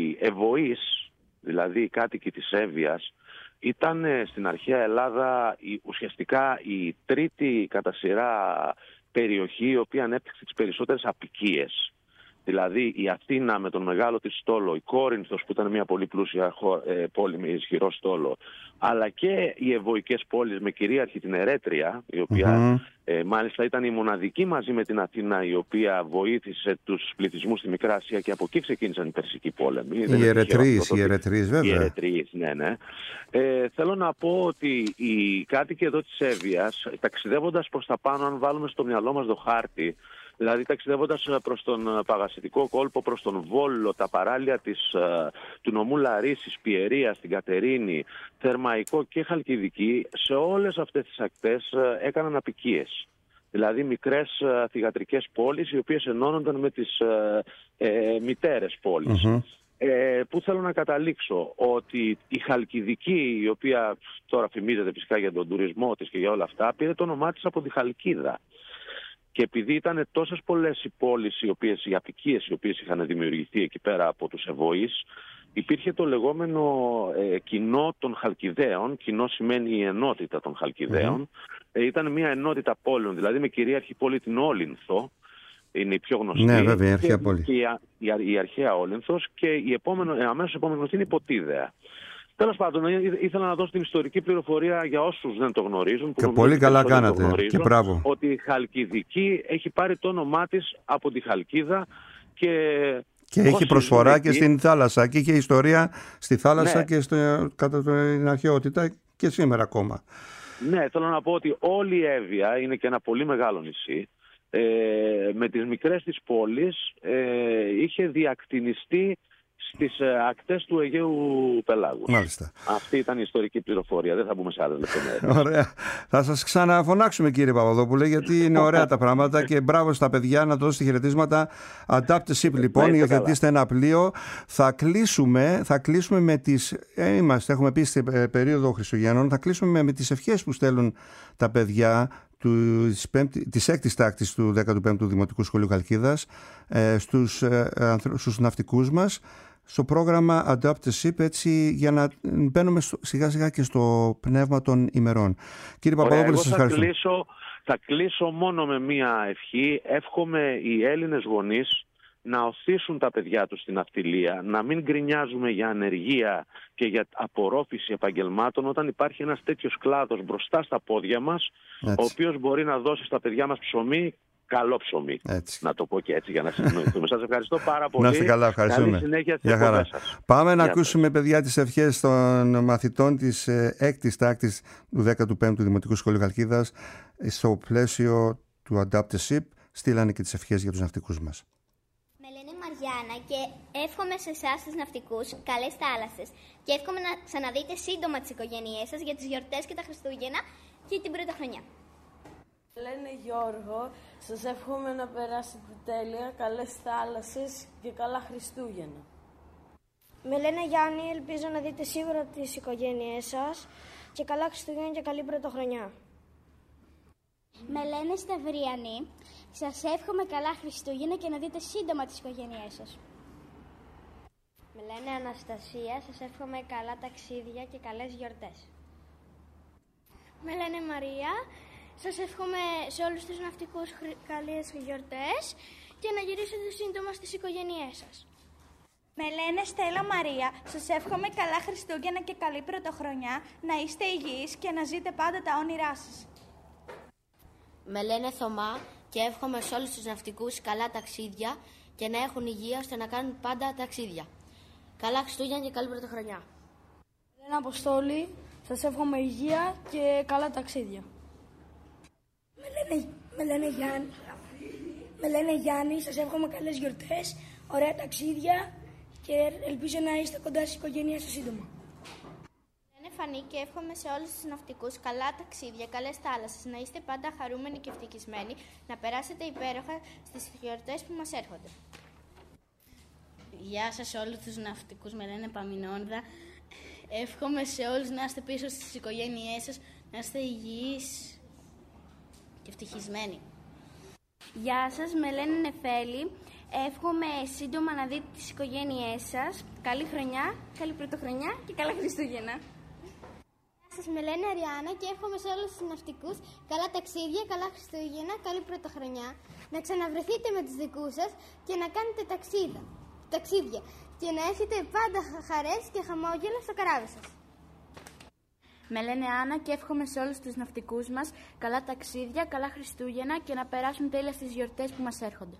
[SPEAKER 6] Ευωείς, δηλαδή οι κάτοικοι της Εύβοιας, ήταν στην αρχαία Ελλάδα ουσιαστικά η τρίτη κατά σειρά περιοχή η οποία ανέπτυξε τις περισσότερες αποικίες. Δηλαδή η Αθήνα με τον μεγάλο της στόλο, η Κόρινθος που ήταν μια πολύ πλούσια πόλη με ισχυρό στόλο, αλλά και οι ευωικές πόλεις με κυρίαρχη την Ερέτρια, η οποία μάλιστα ήταν η μοναδική μαζί με την Αθήνα η οποία βοήθησε τους πληθυσμούς στη Μικρά Ασία, και από εκεί ξεκίνησαν οι Περσικοί πόλεμοι.
[SPEAKER 1] Οι Ερετρείς βέβαια.
[SPEAKER 6] Οι Ερετρείς, ναι. Θέλω να πω ότι οι κάτοικοι εδώ της Εύβοιας, ταξιδεύοντας προς τα πάνω, αν βάλουμε στο μυαλό μας το χάρτη, δηλαδή ταξιδεύοντας προς τον Παγασιτικό κόλπο, προς τον Βόλο, τα παράλια του νομού Λαρίσης, Πιερίας, την Κατερίνη, Θερμαϊκό και Χαλκιδική, σε όλες αυτές τις ακτές έκαναν αποικίες. Δηλαδή μικρές θυγατρικές πόλεις οι οποίες ενώνονταν με τις μητέρες πόλεις. Πού θέλω να καταλήξω? Ότι η Χαλκιδική, η οποία τώρα φημίζεται φυσικά για τον τουρισμό της και για όλα αυτά, πήρε το όνομά της από τη Χαλκίδα. Και επειδή ήταν τόσες πολλές οι πόλεις, οι αποικίες οι οποίες είχαν δημιουργηθεί εκεί πέρα από τους Ευωείς, υπήρχε το λεγόμενο κοινό των Χαλκιδαίων. Κοινό σημαίνει η ενότητα των Χαλκιδαίων. Ήταν μια ενότητα πόλεων, δηλαδή με κυρίαρχη πόλη την Όλυνθο, είναι η πιο γνωστή.
[SPEAKER 1] Ναι, βέβαια, η αρχαία πόλη.
[SPEAKER 6] Και η αρχαία Όλυνθος, και αμέσως επόμενη γνωστή είναι η Ποτίδεα. Τέλος πάντων, ήθελα να δώσω την ιστορική πληροφορία για όσους δεν το γνωρίζουν.
[SPEAKER 1] Και πολύ καλά κάνατε. Και μπράβο.
[SPEAKER 6] Ότι η Χαλκιδική έχει πάρει το όνομά της από τη Χαλκίδα και
[SPEAKER 1] έχει προσφορά και στην θάλασσα. Και είχε ιστορία στη θάλασσα και κατά την αρχαιότητα και σήμερα ακόμα.
[SPEAKER 6] Ναι, θέλω να πω ότι όλη η Εύβοια είναι και ένα πολύ μεγάλο νησί. Με τις μικρές της πόλεις είχε διακτηνιστεί στις ακτές του Αιγαίου Πελάγου.
[SPEAKER 1] Μάλιστα.
[SPEAKER 6] Αυτή ήταν η ιστορική πληροφορία. Δεν θα μπούμε σε άλλες λεπτομέρειες.
[SPEAKER 1] Ωραία. Θα σας ξαναφωνάξουμε, κύριε Παπαδόπουλε, γιατί είναι ωραία τα πράγματα και μπράβο στα παιδιά, να δώσετε χαιρετίσματα. Adaptive λοιπόν, υιοθετήστε ένα πλοίο. Θα κλείσουμε με τις... έχουμε πει στην περίοδο Χριστουγέννων, θα κλείσουμε με τις ευχές που στέλνουν τα παιδιά της έκτης τάξης του 15ου Δημοτικού Σχολείου Χαλκίδας στους ναυτικούς μας, στο πρόγραμμα Adaptive, έτσι για να μπαίνουμε σιγά σιγά και στο πνεύμα των ημερών. Κύριε Παπαδόπουλο, σας ευχαριστώ.
[SPEAKER 6] Θα κλείσω μόνο με μία ευχή. Εύχομαι οι Έλληνες γονείς να οθήσουν τα παιδιά τους στην ναυτιλία, να μην γκρινιάζουμε για ανεργία και για απορρόφηση επαγγελμάτων όταν υπάρχει ένας τέτοιος κλάδος μπροστά στα πόδια μας, ο οποίος μπορεί να δώσει στα παιδιά μας ψωμί, καλό ψωμί. Να το πω και έτσι για να συνοηθούμε. Σας ευχαριστώ πάρα πολύ.
[SPEAKER 1] Να είστε καλά, ευχαριστούμε.
[SPEAKER 6] Καλή συνέχεια στις εκπομπές σας.
[SPEAKER 1] Πάμε να ακούσουμε, παιδιά, τις ευχές των μαθητών της 6ης τάξης του 15ου Δημοτικού Σχολείου Χαλκίδας στο πλαίσιο του Adaptive. Στείλανε και τις ευχές για τους ναυτικούς μας.
[SPEAKER 8] Μαριάννα, και εύχομαι σε εσάς τους ναυτικούς καλές θάλασσες και εύχομαι να ξαναδείτε σύντομα τις οικογένειές σας για τις γιορτές και τα Χριστούγεννα και την Πρωτοχρονιά.
[SPEAKER 9] Λένε Γιώργο, σας εύχομαι να περάσετε τέλεια, καλές θάλασσες και καλά Χριστούγεννα.
[SPEAKER 7] Με λένε Γιάννη, ελπίζω να δείτε σίγουρα τις οικογένειές σας και καλά Χριστούγεννα και καλή Πρωτοχρονιά.
[SPEAKER 10] Με λένε Σταυριανή, σας εύχομαι καλά Χριστούγεννα και να δείτε σύντομα τις οικογένειές σας.
[SPEAKER 7] Με λένε Αναστασία, σας εύχομαι καλά ταξίδια και καλές γιορτές.
[SPEAKER 10] Με λένε Μαρία, σας εύχομαι σε όλους τους ναυτικούς καλές γιορτές και να γυρίσετε σύντομα στις οικογένειές σας.
[SPEAKER 12] Με λένε Στέλλα Μαρία, σας εύχομαι καλά Χριστούγεννα και καλή Πρωτοχρονιά, να είστε υγιείς και να ζείτε πάντα τα όνειρά σας.
[SPEAKER 11] Με λένε Θωμά και εύχομαι σε όλους τους ναυτικούς καλά ταξίδια και να έχουν υγεία ώστε να κάνουν πάντα ταξίδια. Καλά Χριστούγεννα και καλή Πρωτοχρονιά.
[SPEAKER 9] Με λένε Αποστόλη, σας εύχομαι υγεία και καλά ταξίδια.
[SPEAKER 10] Με λένε
[SPEAKER 13] Με λένε Γιάννη, σας εύχομαι καλές γιορτές, ωραία ταξίδια και ελπίζω να είστε κοντά στις οικογένειές σας σύντομα.
[SPEAKER 8] Λένε Φανή και εύχομαι σε όλους τους ναυτικούς καλά ταξίδια, καλές θάλασσες, να είστε πάντα χαρούμενοι και ευτυχισμένοι, να περάσετε υπέροχα στις γιορτές που μας έρχονται.
[SPEAKER 14] Γεια σας σε όλους τους ναυτικούς, με λένε Παμινόνδα. Εύχομαι σε όλους να είστε πίσω στις οικογένειές σας, να είστε υγιείς και ευτυχισμένοι.
[SPEAKER 15] Γεια σας, με λένε Νεφέλη. Εύχομαι σύντομα να δείτε τις οικογένειές σας. Καλή χρονιά, καλή πρωτοχρονιά και καλά Χριστούγεννα.
[SPEAKER 10] Γεια σας, με λένε Αριάννα και εύχομαι σε όλους τους ναυτικούς καλά ταξίδια, καλά Χριστούγεννα, καλή πρωτοχρονιά. Να ξαναβρεθείτε με τους δικούς σας και να κάνετε ταξίδια και να έχετε πάντα χαρές και χαμόγελα στο καράβι σας.
[SPEAKER 15] Με λένε Άννα και εύχομαι σε όλους τους ναυτικούς μας καλά ταξίδια, καλά Χριστούγεννα και να περάσουν τέλεια στις γιορτές που μας έρχονται.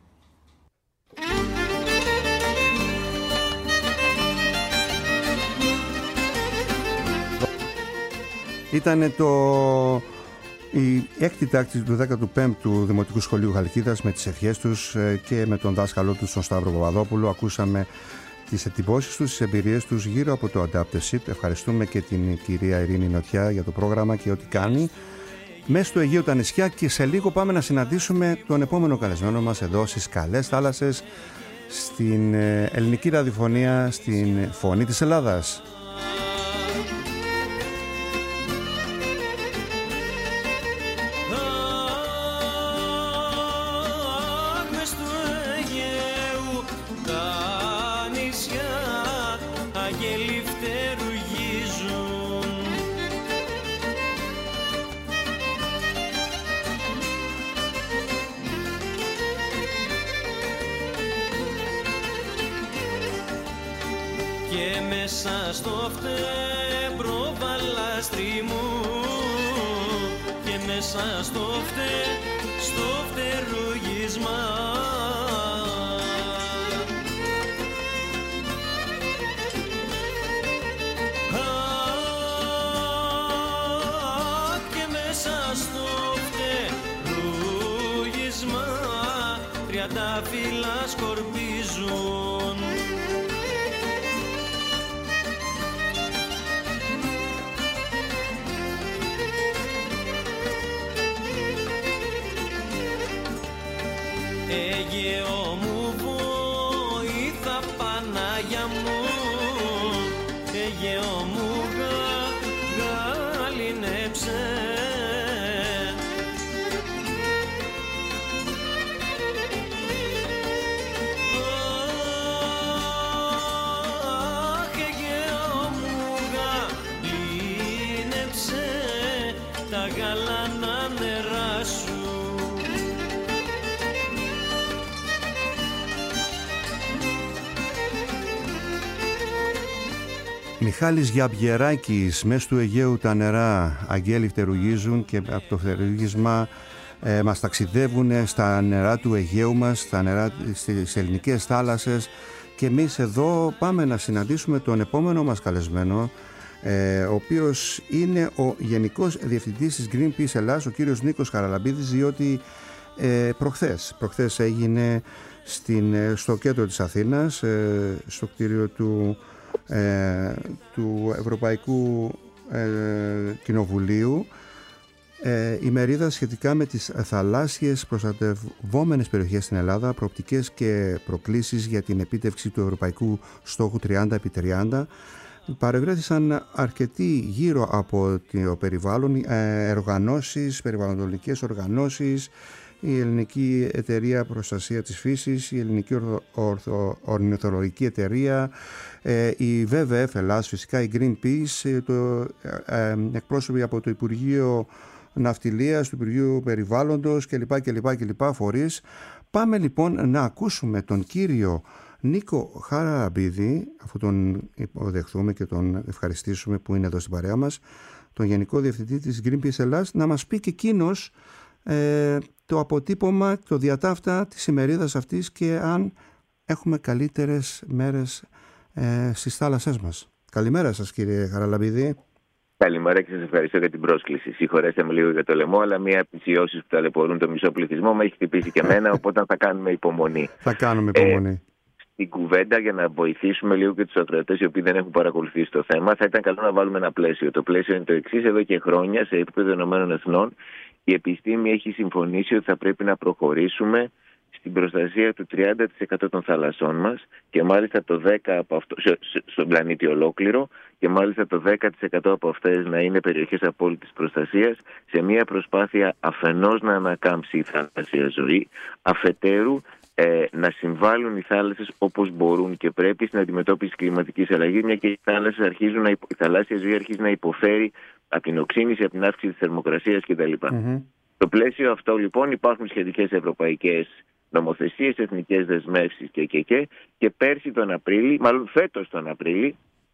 [SPEAKER 1] Ήταν η έκτη τάξη του 15ου Δημοτικού Σχολείου Χαλκίδας με τις ευχές τους και με τον δάσκαλό τους, τον Σταύρο Παπαδόπουλο. Ακούσαμε τις εντυπώσεις τους, τις εμπειρίες τους γύρω από το Adapteship. Ευχαριστούμε και την κυρία Ειρήνη Νοτιά για το πρόγραμμα και ό,τι κάνει. Μέσα στο Αιγαίο τα νησιά, και σε λίγο πάμε να συναντήσουμε τον επόμενο καλεσμένο μας εδώ στις καλές θάλασσες, στην ελληνική ραδιοφωνία, στην Φωνή της Ελλάδας.
[SPEAKER 4] Στο φτέμπρο βαλάστρι μου και μέσα στο φτερούγισμα και μέσα στο φτερούγισμα 30 φύλλα σκορπίζουν. Αιγαίο μου βοήθα Πανάγια μου, Αιγαίο μου γαλήνεψε. Αχ, Αιγαίο μου γαλήνεψε τα γαλάνα νερά σου.
[SPEAKER 1] Μιχάλης Γιαμπιεράκης, μες του Αιγαίου τα νερά αγγέλοι φτερουγίζουν και από το φτερουγίσμα μας ταξιδεύουν στα νερά του Αιγαίου μας, στα νερά στις ελληνικές θάλασσες, και εμείς εδώ πάμε να συναντήσουμε τον επόμενο μας καλεσμένο, ο οποίος είναι ο Γενικός Διευθυντής της Greenpeace Ελλάς, ο κύριος Νίκος Χαραλαμπίδης, διότι προχθές έγινε στο κέντρο της Αθήνας, στο κτίριο του Ευρωπαϊκού Κοινοβουλίου, η μερίδα σχετικά με τις θαλάσσιες προστατευόμενες περιοχές στην Ελλάδα, προοπτικές και προκλήσεις για την επίτευξη του ευρωπαϊκού στόχου 30x30. Παρευρέθησαν αρκετοί γύρω από το περιβάλλον, περιβαλλοντικές οργανώσεις, η Ελληνική Εταιρεία Προστασία της Φύσης, η Ελληνική Ορνηθολογική Εταιρεία, η WWF Ελλάς, φυσικά η Greenpeace, εκπρόσωποι από το Υπουργείο Ναυτιλίας, του Υπουργείου Περιβάλλοντος κλπ. Φορείς. Πάμε λοιπόν να ακούσουμε τον κύριο Νίκο Χαραλαμπίδη, αφού τον υποδεχθούμε και τον ευχαριστήσουμε που είναι εδώ στην παρέα μας, τον Γενικό Διευθυντή της Greenpeace Ελλάς, να μας πει και εκείνος το αποτύπωμα, το διατάφτα της ημερίδας αυτής και αν έχουμε καλύτερες μέρες στις θάλασσές μας. Καλημέρα σας, κύριε Χαραλαμπίδη.
[SPEAKER 16] Καλημέρα και σας ευχαριστώ για την πρόσκληση. Συγχωρέστε με λίγο για το λαιμό, αλλά μία από τις ιώσεις που ταλαιπωρούν το μισό πληθυσμό με έχει χτυπήσει και εμένα, οπότε θα κάνουμε υπομονή.
[SPEAKER 1] Θα κάνουμε υπομονή.
[SPEAKER 16] Στην κουβέντα, για να βοηθήσουμε λίγο και τους ακροατές οι οποίοι δεν έχουν παρακολουθήσει το θέμα, θα ήταν καλό να βάλουμε ένα πλαίσιο. Το πλαίσιο είναι το εξής: εδώ και χρόνια, σε επίπεδο ΗΠΑ, η επιστήμη έχει συμφωνήσει ότι θα πρέπει να προχωρήσουμε στην προστασία του 30% των θαλασσών μας και μάλιστα το 10% από αυτό, στον πλανήτη ολόκληρο, και μάλιστα το 10% από αυτές να είναι περιοχές απόλυτης προστασίας, σε μια προσπάθεια αφενός να ανακάμψει η θαλάσσια ζωή, αφετέρου να συμβάλλουν οι θάλασσες όπως μπορούν και πρέπει στην αντιμετώπιση της κλιματικής αλλαγής, μια και η θαλάσσια ζωή αρχίζει να υποφέρει από την οξύνηση, από την αύξηση της θερμοκρασίας κτλ. Στο πλαίσιο αυτό λοιπόν υπάρχουν σχετικές ευρωπαϊκές νομοθεσίες, εθνικές δεσμεύσεις και πέρσι τον Απρίλη, μάλλον φέτος τον Απρίλη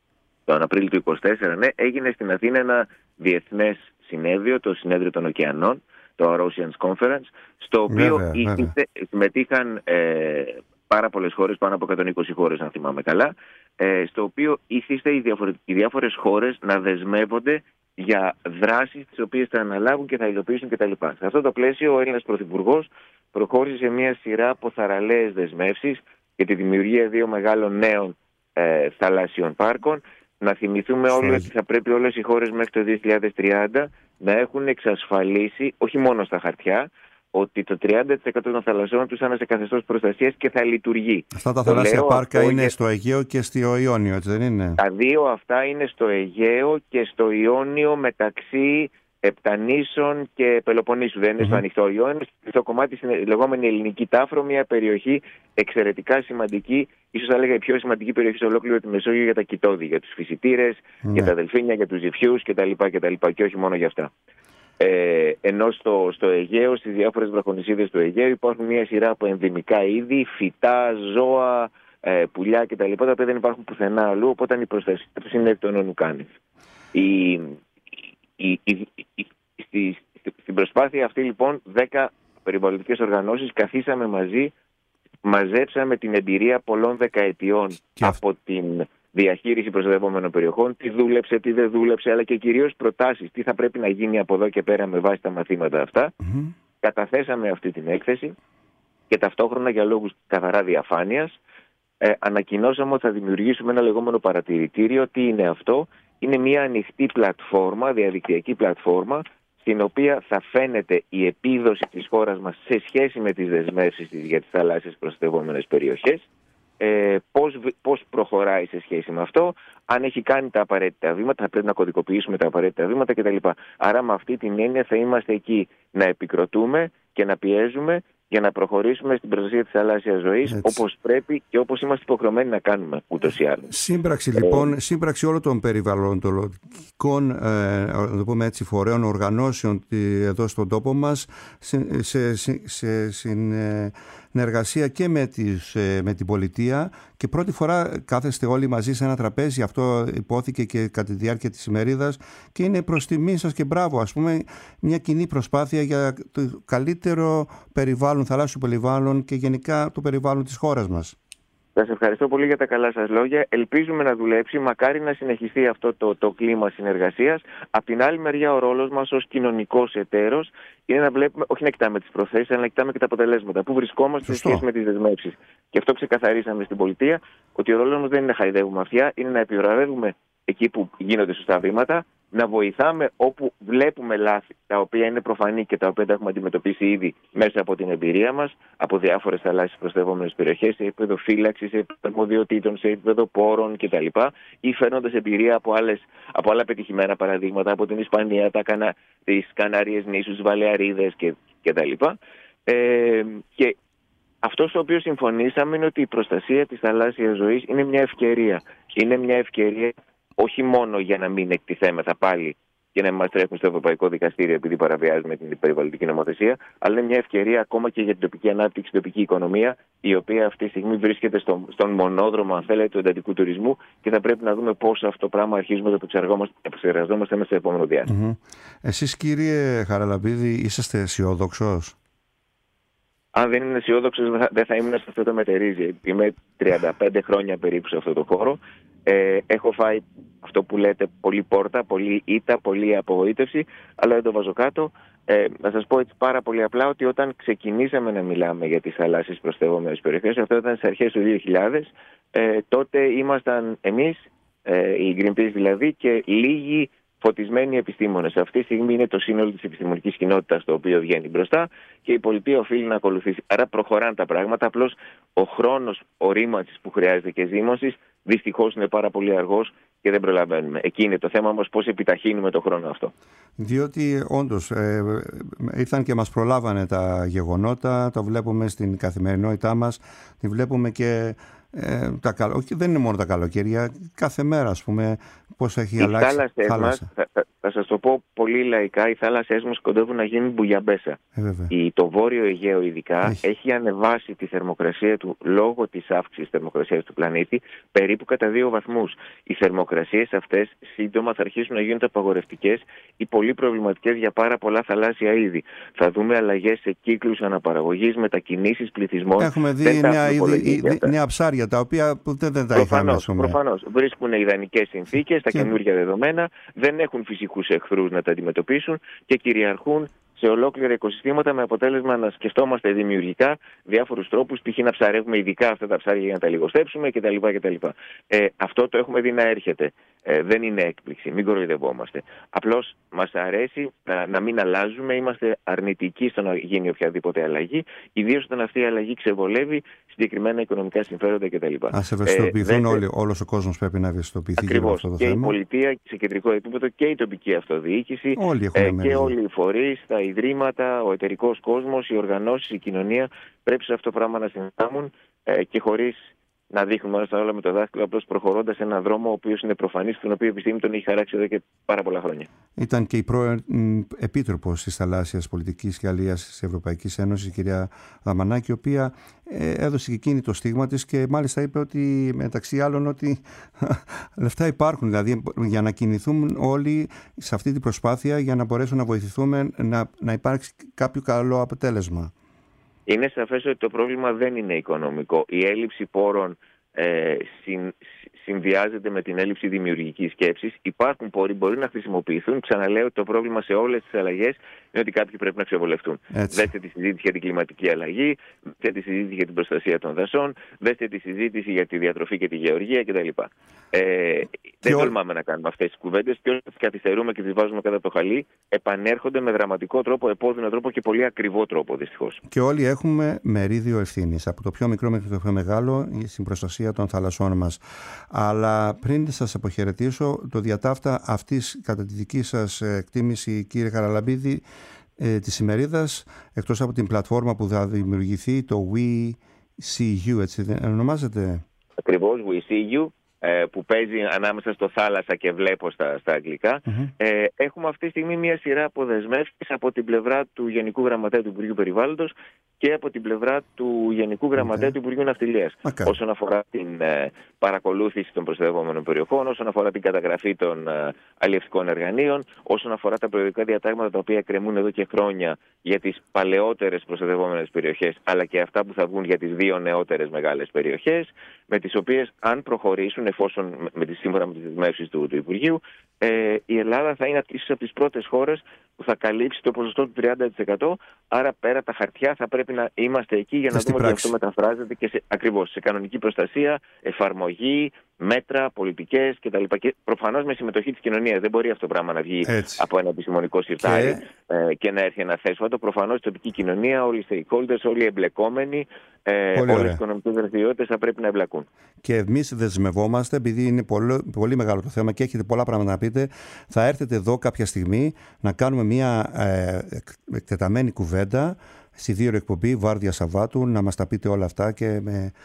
[SPEAKER 16] του 2024, ναι, έγινε στην Αθήνα ένα διεθνές συνέδριο, το Συνέδριο των Ωκεανών, το Our Oceans Conference, στο οποίο συμμετείχαν πάρα πολλές χώρες, πάνω από 120 χώρες αν θυμάμαι καλά, στο οποίο ήθιστε οι διάφορες χώρες να δεσμεύονται για δράσεις τις οποίες θα αναλάβουν και θα υλοποιήσουν κτλ. Σε αυτό το πλαίσιο ο Έλληνας Πρωθυπουργός προχώρησε σε μια σειρά από θαραλέες δεσμεύσεις για τη δημιουργία 2 μεγάλων νέων θαλάσσιων πάρκων. Να θυμηθούμε όλοι ότι θα πρέπει όλες οι χώρες μέχρι το 2030 να έχουν εξασφαλίσει, όχι μόνο στα χαρτιά, ότι το 30% των θαλασσών τους θα είναι σε καθεστώς προστασίας και θα λειτουργεί.
[SPEAKER 1] Αυτά τα θαλάσσια πάρκα είναι στο Αιγαίο και στο Ιόνιο, έτσι δεν είναι?
[SPEAKER 16] Τα δύο αυτά είναι στο Αιγαίο και στο Ιόνιο, μεταξύ Επτανήσων και Πελοποννήσου. Δεν είναι στο ανοιχτό Ιόνιο, στο κομμάτι στην λεγόμενη ελληνική Τάφρο, μια περιοχή εξαιρετικά σημαντική, ίσως θα έλεγα η πιο σημαντική περιοχή σε ολόκληρο τη Μεσόγειο για τα κοιτώδη, για τους φυσιτήρες, για τα δελφίνια, για τους ζυφιούς κτλ. Και όχι μόνο για αυτά. Ενώ στο Αιγαίο, στις διάφορες βραχονησίδες του Αιγαίου υπάρχουν μια σειρά από ενδυμικά είδη, φυτά, ζώα, πουλιά κτλ. Τα οποία δεν υπάρχουν πουθενά αλλού, οπότε η προστασία τους είναι εκ των όνου κάνευ. Στην προσπάθεια αυτή λοιπόν 10 περιβαλλοντικές οργανώσεις καθίσαμε μαζί, μαζέψαμε την εμπειρία πολλών δεκαετιών από την διαχείριση προστατευόμενων περιοχών, τι δούλεψε, τι δεν δούλεψε, αλλά και κυρίως προτάσεις, τι θα πρέπει να γίνει από εδώ και πέρα με βάση τα μαθήματα αυτά. Καταθέσαμε αυτή την έκθεση και ταυτόχρονα, για λόγους καθαρά διαφάνειας, ανακοινώσαμε ότι θα δημιουργήσουμε ένα λεγόμενο παρατηρητήριο. Τι είναι αυτό? Είναι μια ανοιχτή πλατφόρμα, διαδικτυακή πλατφόρμα, στην οποία θα φαίνεται η επίδοση της χώρας μας σε σχέση με τις δεσμεύσεις της για τις θαλάσσιες προστατευόμενες περιοχές, πώς προχωράει σε σχέση με αυτό, αν έχει κάνει τα απαραίτητα βήματα, θα πρέπει να κωδικοποιήσουμε τα απαραίτητα βήματα κτλ. Άρα με αυτή την έννοια θα είμαστε εκεί να επικροτούμε και να πιέζουμε για να προχωρήσουμε στην προστασία της θαλάσσιας ζωής όπως πρέπει και όπως είμαστε υποχρεωμένοι να κάνουμε ούτως ή άλλως. Σύμπραξη
[SPEAKER 1] λοιπόν, σύμπραξη όλων των περιβαλλοντολογικών φορέων, οργανώσεων εδώ στον τόπο μας, σε συνεργασία και με την πολιτεία, και πρώτη φορά κάθεστε όλοι μαζί σε ένα τραπέζι. Αυτό υπόθηκε και κατά τη διάρκεια της ημερίδας και είναι προς τιμή σας και μπράβο, ας πούμε, μια κοινή προσπάθεια για το καλύτερο περιβάλλον, θαλάσσιο περιβάλλον και γενικά το περιβάλλον της χώρας μας.
[SPEAKER 16] Σας ευχαριστώ πολύ για τα καλά σας λόγια. Ελπίζουμε να δουλέψει, μακάρι να συνεχιστεί αυτό το κλίμα συνεργασίας. Απ' την άλλη μεριά, ο ρόλος μας ως κοινωνικός εταίρος είναι να βλέπουμε, όχι να κοιτάμε τις προθέσεις, αλλά να κοιτάμε και τα αποτελέσματα. Πού βρισκόμαστε σε σχέση με τις δεσμεύσεις. Και αυτό ξεκαθαρίσαμε στην πολιτεία, ότι ο ρόλος μας δεν είναι να χαϊδεύουμε αυτιά, είναι να επιβραβεύουμε εκεί που γίνονται σωστά βήματα, να βοηθάμε όπου βλέπουμε λάθη, τα οποία είναι προφανή και τα οποία τα έχουμε αντιμετωπίσει ήδη μέσα από την εμπειρία μας, από διάφορες θαλάσσιες προστατευόμενες περιοχές, σε επίπεδο φύλαξης, σε επίπεδο αρμοδιοτήτων, σε επίπεδο πόρων κτλ. Ή φέρνοντας εμπειρία από άλλα πετυχημένα παραδείγματα, από την Ισπανία, τις Κανάριες νήσους, τις Βαλεαρίδες κτλ. Και αυτό στο οποίο συμφωνήσαμε είναι ότι η προστασία της θαλάσσιας ζωής είναι μια ευκαιρία. Είναι μια ευκαιρία όχι μόνο για να μην εκτιθέμεθα πάλι και να μας τρέχουν στο Ευρωπαϊκό Δικαστήριο επειδή παραβιάζουμε την περιβαλλοντική νομοθεσία, αλλά είναι μια ευκαιρία ακόμα και για την τοπική ανάπτυξη, την τοπική οικονομία, η οποία αυτή τη στιγμή βρίσκεται στον μονόδρομο, αν θέλετε, του εντατικού τουρισμού, και θα πρέπει να δούμε πώς αυτό το πράγμα αρχίζουμε να το επεξεργαζόμαστε μέσα στο επόμενο διάστημα.
[SPEAKER 1] Εσείς, κύριε Χαραλαμπίδη, είσαστε αισιόδοξος?
[SPEAKER 16] αν δεν είναι αισιόδοξος, δεν θα ήμουν σε αυτό το μετερίζει. Είμαι 35 χρόνια περίπου σε αυτό το χώρο. Έχω φάει αυτό που λέτε πολύ πόρτα, πολύ ήττα, πολύ απογοήτευση, αλλά δεν το βάζω κάτω. Να σας πω έτσι πάρα πολύ απλά ότι όταν ξεκινήσαμε να μιλάμε για τις θαλάσσιες προστατευόμενες περιοχές, αυτό ήταν στις αρχές του 2000, τότε ήμασταν εμείς, η Greenpeace δηλαδή, και λίγοι φωτισμένοι επιστήμονες. Αυτή τη στιγμή είναι το σύνολο της επιστημονικής κοινότητας το οποίο βγαίνει μπροστά και η πολιτεία οφείλει να ακολουθήσει. Άρα προχωράνε τα πράγματα, απλώς ο χρόνος ορίμανσης που χρειάζεται και ζήμωσης δυστυχώς είναι πάρα πολύ αργός και δεν προλαβαίνουμε. Εκεί είναι το θέμα όμως, πώς επιταχύνουμε το χρόνο αυτό. Διότι όντως ήρθαν και μας προλάβανε τα γεγονότα, το βλέπουμε στην καθημερινότητά μας, τη βλέπουμε και δεν είναι μόνο τα καλοκαίρια, κάθε μέρα ας πούμε πώς έχει αλλάξει η θάλασσα. Θα σας το πω πολύ λαϊκά, οι θάλασσές μας κοντεύουν να γίνουν μπουγιαμπέσα. Το Βόρειο Αιγαίο ειδικά έχει ανεβάσει τη θερμοκρασία του λόγω της αύξησης θερμοκρασίας του πλανήτη περίπου κατά 2 βαθμούς. Οι θερμοκρασίες αυτές σύντομα θα αρχίσουν να γίνονται απαγορευτικές ή πολύ προβληματικές για πάρα πολλά θαλάσσια είδη. Θα δούμε αλλαγές σε κύκλους αναπαραγωγής, μετακινήσεις πληθυσμών. Έχουμε δει νέα ψάρια τα οποία δεν τα είχαμε. Προφανώς. Βρίσκουν ιδανικές συνθήκες, τα καινούργια δεδομένα, δεν έχουν φυσικούς εχθρούς να τα αντιμετωπίσουν και κυριαρχούν σε ολόκληρα οικοσυστήματα, με αποτέλεσμα να σκεφτόμαστε δημιουργικά διάφορους τρόπους, π.χ. να ψαρεύουμε ειδικά αυτά τα ψάρια για να τα λιγοστέψουμε κτλ. Αυτό το έχουμε δει να έρχεται. Δεν είναι έκπληξη, μην κοροϊδευόμαστε. Απλώς μας αρέσει να μην αλλάζουμε, είμαστε αρνητικοί στο να γίνει οποιαδήποτε αλλαγή, ιδίως όταν αυτή η αλλαγή ξεβολεύει συγκεκριμένα οικονομικά συμφέροντα κτλ. Ας ευαισθητοποιηθούν όλοι, όλος ο κόσμος πρέπει να ευαισθητοποιηθεί για αυτό το θέμα. Και η πολιτεία σε κεντρικό επίπεδο και η τοπική αυτοδιοίκηση και όλοι οι φορείς, τα ιδρύματα, ο εταιρικός κόσμος, οι οργανώσεις, η κοινωνία πρέπει σε αυτό το πράγμα να συνδράμουν και χωρίς να δείχνουμε όλα στα όλα με το δάχτυλο, απλώς προχωρώντας έναν δρόμο ο οποίος είναι προφανής, τον οποίο η επιστήμη τον έχει χαράξει εδώ και πάρα πολλά χρόνια. Ήταν και η πρώην επίτροπος της θαλάσσιας πολιτικής και αλίας της Ευρωπαϊκής Ένωσης, η κυρία Δαμανάκη, η οποία έδωσε και εκείνη το στίγμα της και μάλιστα είπε ότι μεταξύ άλλων ότι λεφτά υπάρχουν, δηλαδή για να κινηθούν όλοι σε αυτή την προσπάθεια για να μπορέσουν να βοηθηθούμε να υπάρξει κάποιο καλό αποτέλεσμα. Είναι σαφές ότι το πρόβλημα δεν είναι οικονομικό. Η έλλειψη πόρων συνδυάζεται με την έλλειψη δημιουργικής σκέψης. Υπάρχουν πόροι, μπορεί να χρησιμοποιηθούν. Ξαναλέω ότι το πρόβλημα σε όλες τις αλλαγές είναι ότι κάποιοι πρέπει να ξεβολευτούν. Δέστε τη συζήτηση για την κλιματική αλλαγή, δέστε τη συζήτηση για την προστασία των δασών, δέστε τη συζήτηση για τη διατροφή και τη γεωργία κτλ. Δεν τολμάμε να κάνουμε αυτές τις κουβέντες και όταν τις καθυστερούμε και τις βάζουμε κατά το χαλί, επανέρχονται με δραματικό τρόπο, επώδυνο τρόπο και πολύ ακριβό τρόπο δυστυχώς. Και όλοι έχουμε μερίδιο ευθύνης, από το πιο μικρό μέχρι το πιο μεγάλο, στην προστασία των θαλασσών μας. Αλλά πριν σας αποχαιρετήσω, το διατάφτα αυτής, κατά τη δική σας εκτίμηση, κύριε Χαραλαμπίδη, της ημερίδας, εκτός από την πλατφόρμα που θα δημιουργηθεί, το We See You, έτσι δεν ονομάζεται? Ακριβώς, We See You, που παίζει ανάμεσα στο θάλασσα και βλέπω στα αγγλικά. Έχουμε αυτή τη στιγμή μια σειρά αποδεσμεύσεις από την πλευρά του Γενικού Γραμματέα του Υπουργείου Περιβάλλοντος και από την πλευρά του Γενικού Γραμματέα του Υπουργείου Ναυτιλίας. Όσον αφορά την παρακολούθηση των προστατευόμενων περιοχών, όσον αφορά την καταγραφή των αλλιευτικών εργανείων, όσον αφορά τα προαιρετικά διατάγματα τα οποία εκκρεμούν εδώ και χρόνια για τις παλαιότερες προστατευόμενες περιοχές, αλλά και αυτά που θα βγουν για τις 2 νεότερες μεγάλες περιοχές, με τις οποίες αν προχωρήσουν, εφόσον σύμφωνα με τις δεσμεύσεις του Υπουργείου, η Ελλάδα θα είναι ίσως από τις πρώτες χώρες που θα καλύψει το ποσοστό του 30%. Άρα πέρα από τα χαρτιά θα πρέπει να είμαστε εκεί για να δούμε ότι αυτό μεταφράζεται και ακριβώς σε κανονική προστασία, εφαρμογή, μέτρα, πολιτικές κτλ. Και προφανώς με συμμετοχή της κοινωνίας. Δεν μπορεί αυτό το πράγμα να βγει από ένα επιστημονικό συρτάρι και να έρθει ένα θέσφατο. Προφανώς η τοπική κοινωνία, όλοι οι stakeholders, όλοι οι εμπλεκόμενοι, όλες οι οικονομικές δραστηριότητες θα πρέπει να εμπλακούν. Και εμείς δεσμευόμαστε, επειδή είναι πολύ μεγάλο το θέμα και έχετε πολλά πράγματα να πείτε, θα έρθετε εδώ κάποια στιγμή να κάνουμε μια εκτεταμένη κουβέντα στη 2 εκπομπή Βάρδια Σαββάτου, να μας τα πείτε όλα αυτά και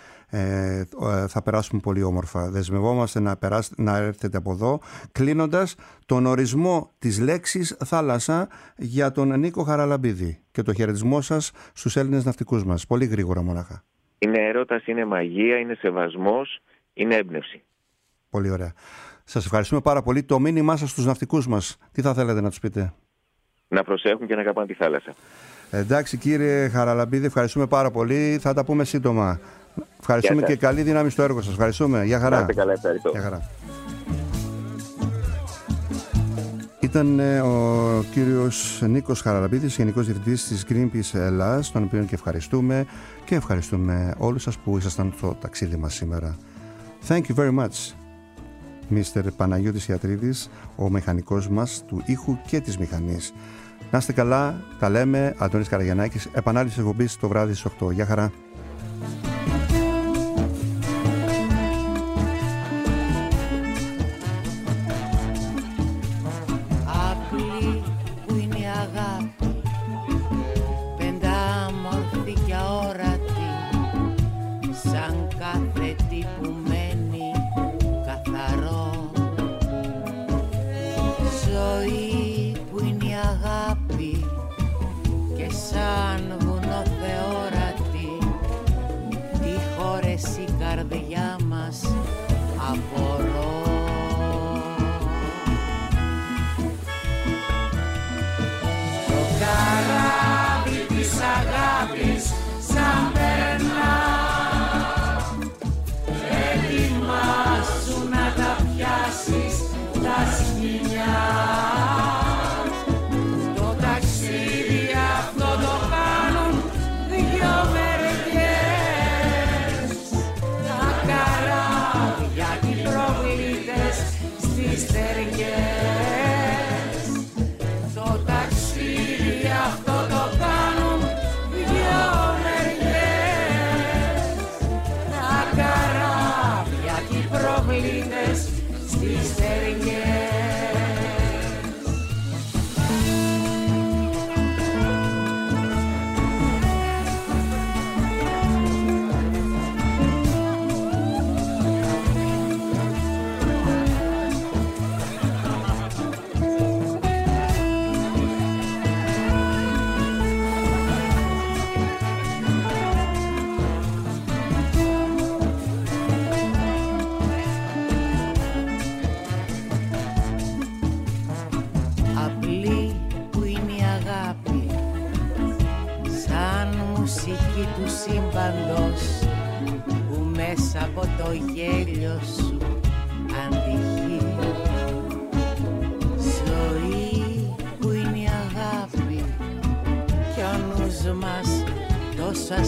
[SPEAKER 16] θα περάσουμε πολύ όμορφα. Δεσμευόμαστε να έρθετε από εδώ, κλείνοντας τον ορισμό της λέξης θάλασσα για τον Νίκο Χαραλαμπίδη και το χαιρετισμό σας στους Έλληνες ναυτικούς μας. Πολύ γρήγορα μονάχα. Είναι έρωτας, είναι μαγεία, είναι σεβασμός, είναι έμπνευση. Πολύ ωραία. Σας ευχαριστούμε πάρα πολύ. Το μήνυμά σας στους ναυτικούς μας, τι θα θέλετε να τους πείτε? Να προσέχουν και να αγαπάνε τη θάλασσα.
[SPEAKER 1] Εντάξει κύριε Χαραλαμπίδη, ευχαριστούμε πάρα πολύ. Θα τα πούμε σύντομα. Ευχαριστούμε και καλή δύναμη στο έργο σας. Ευχαριστούμε. Γεια χαρά.
[SPEAKER 16] Καλά, ευχαριστώ.
[SPEAKER 1] Γεια χαρά. Ήταν ο κύριος Νίκος Χαραλαμπίδης, Γενικός Διευθυντής της Greenpeace Ελλάς, τον οποίο και ευχαριστούμε, και ευχαριστούμε όλους σας που ήσασταν στο ταξίδι μας σήμερα. Thank you very much, Mr. Παναγιώτης Ιατρίδης, ο μηχανικός μας του ήχου και της μηχανής. Να είστε καλά, τα λέμε. Αντώνης Καραγιαννάκης, επανάληψη εκπομπής το βράδυ στις 8. Γεια χαρά.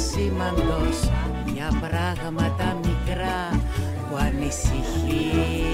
[SPEAKER 17] Ασήμαντος για πράγματα μικρά που ανησυχεί.